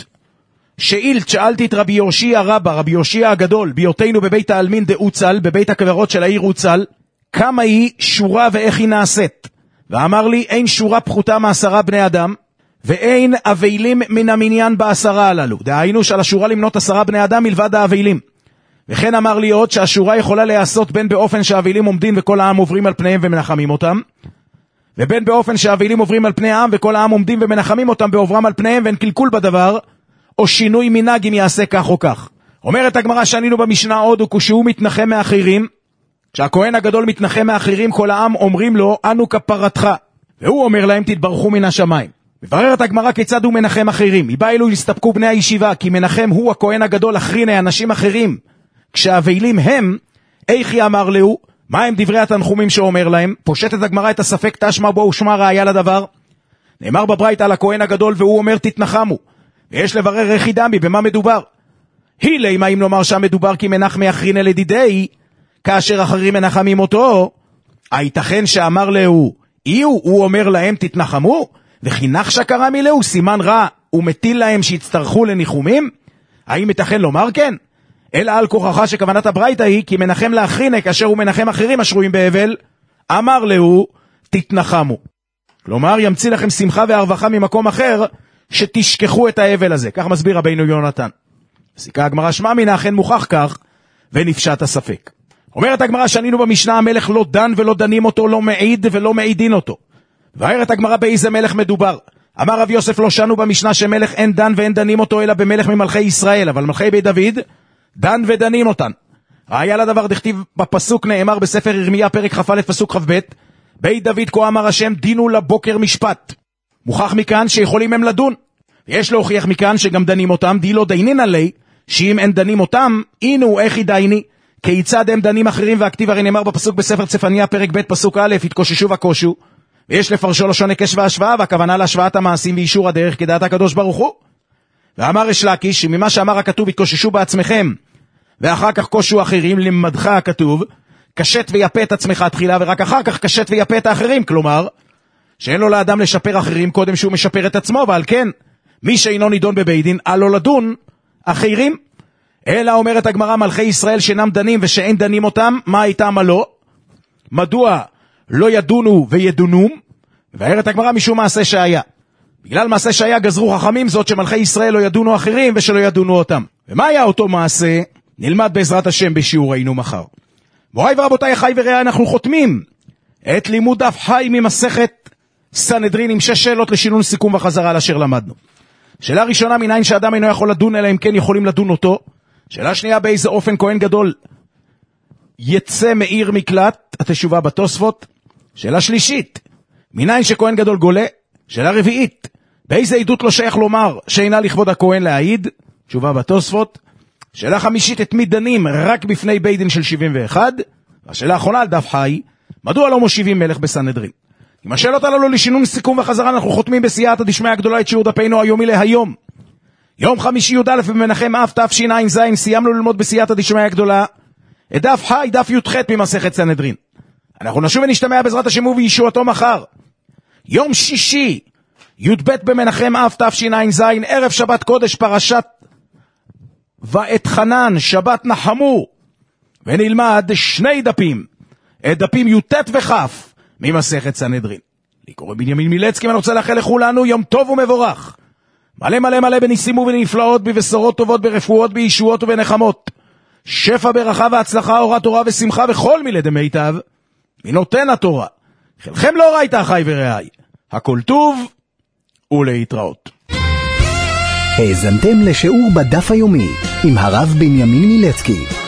שאילת, שאלתי את רבי יושע רבא, רבי יושע הגדול, ביותנו בבית העלמין דאוצל, בבית הקברות של העיר אוצל, כמה היא שורה ואיך היא נעשית. ואמר לי, אין שורה פחותה מעשרה בני אדם, ואין אבלים מן המניין בעשרה הללו. דהיינו שעל השורה למנות עשרה בני אדם מלבד האבלים. וכן אמר לי עוד שהשורה יכולה להיעשות בין באופן שהאבלים עומדים וכל העם עוברים על פניהם ומנחמים אותם, ובין באופן שהאבלים עוברים על פני העם וכל העם עומדים ומנחמים אותם בעוברם על פניהם, ואין קלקול בדבר, או שינוי מנהג אם יעשה כך או כך. אומרת הגמרא שענינו במשנה עוד, וכשהוא מתנחם מאחרים, כשהכהן הגדול מתנחם מאחרים, כל העם אומרים לו אנו כפרתך, והוא אומר להם תתברכו מן השמיים. מבררת הגמרא כיצד הוא מנחם אחרים. מבא אלו יסתפקו בני הישיבה, כי מנחם הוא הכהן הגדול אחריני אנשים אחרים, כשהאבלים הם, איכי אמר לו, מה הם דברי התנחומים שאומר להם? פושטת הגמרא את הספק תשמע בו ושמע ראיה לדבר. נאמר בברייתא על הכהן הגדול והוא אומר תתנחמו, ויש לברר איך דמי במה מדובר. הילי, מה אם נאמר שם מדובר כי מנחמי אחריני לדידי, כאשר אחרים מנחמים אותו? הייתכן שאמר לו איהו, הוא אומר להם תתנחמו, וכי נחשה קרא מלהו, סימן רע ומטיל להם שיצטרכו לניחומים? האם ייתכן לומר כן? אלא על כוחך שכוונת הברייתא היא כי מנחם לאחריני כאשר הוא מנחם אחרים השרויים באבל, אמר לו תתנחמו. כלומר ימציא לכם שמחה והרווחה ממקום אחר, שתשכחו את האבל הזה. כך מסביר רבינו יונתן. סיכה הגמרא שמע מן אכן מוכח כך, ונפשט הספק. אומרת הגמרא שענינו במשנה, המלך לא דן ולא דנים אותו, לא מעיד ולא מעידין אותו. ואומרת הגמרא באיזה מלך מדובר. אמר רב יוסף לא שנו במשנה שמלך אין דן ואין דנים אותו אלא במלך ממלכי ישראל, אבל מלכי בית דוד דן ודנים אותן. ראיה לדבר דכתיב בפסוק נאמר בספר ירמיה פרק כ"א פסוק כ"ב, בית דוד כה אמר השם דינו לבוקר משפט. מוכח מכאן שיכולים הם לדון, ויש להוכיח מכאן שגם דנים אותם, די לא דיינין עלי, שאם אין דנים אותם אינו איך ידייני, כיצד הם דנים אחרים. והכתיב הרי נאמר בפסוק בספר צפניה פרק ב' פסוק א', התקוששו וקושו, ויש לפרשו לשון היקש והשוואה, והכוונה להשוואת המעשים ואישור הדרך כדעת הקדוש ברוך הוא. ואמר יש לקיש שממה שאמר הכתוב התקוששו בעצמכם ואחר כך קושו אחרים, למדך הכתוב קשט ויפה את עצמך תחילה ורק אחר כך קשט ויפה את האחרים, כלומר שאין לו לאדם לשפר אחרים קודם שהוא משפר את עצמו, ועל כן מי שאינו נידון בבית דין אל לו לדון אחרים. אלא אומרת הגמרא, מלכי ישראל שאינם דנים ושאין דנים אותם, מה איתם מה לא? מדוע לא ידונו וידונום? ואומרת הגמרא, משום מעשה שהיה. בגלל מעשה שהיה גזרו חכמים זאת שמלכי ישראל לא ידונו אחרים ושלא ידונו אותם. ומה היה אותו מעשה? נלמד בעזרת השם בשיעורנו מחר. מוריי ורבותיי, אחי ורעיי, אנחנו חותמים את לימוד דף חי ממסכת סנהדרין עם שש שאלות לשינון סיכום וחזרה על אשר למדנו. שאלה ראשונה, מניין שאדם אינו יכול לדון אלא אם כן יכולים לדון אותו. שאלה שנייה, באיזה אופן כהן גדול יצא מעיר מקלט, התשובה בתוספות. שאלה שלישית, מניין שכהן גדול גולה. שאלה רביעית, באיזה עדות לא שייך לומר שאינה לכבוד הכהן להעיד, תשובה בתוספות. שאלה חמישית, את מי דנים רק בפני בית דין של שבעים ואחת. והשאלה האחרונה על דף חי, מדוע לא מושיבים מלך בסנהדרין? עם השאלות הללו לשינון סיכום וחזרה אנחנו חותמים בסייעתא דשמיא הגדולה את שיעור דפנו היומי להיום. יום חמישי י"א במנחם אב תשע"ז, סיימנו ללמוד בסייעתא דשמיא הגדולה את דף חי, דף י"ח ממסכת סנהדרין. אנחנו נשוב ונשתמע בעזרת השם ובישועתו מחר. יום שישי י"ב במנחם אב תשע"ז, ערב שבת קודש, פרשת ואתחנן, שבת נחמו, ונלמד שני דפים, את דפים י"ט וכ' ממסכת סנהדרין. לי קורא בנימין מילצקי, ואני רוצה לאחל לכולנו יום טוב ומבורך, מלא מלא מלא בניסים ובנפלאות, בבשורות טובות, ברפואות, בישועות ובנחמות, שפע ברכה והצלחה, אורה תורה ושמחה וכל מילי דמיטב מנותן התורה. חלכם לא ראית אחי ורעי, הכל טוב ולהתראות. האזנתם לשיעור בדף היומי עם הרב בנימין מילצקי.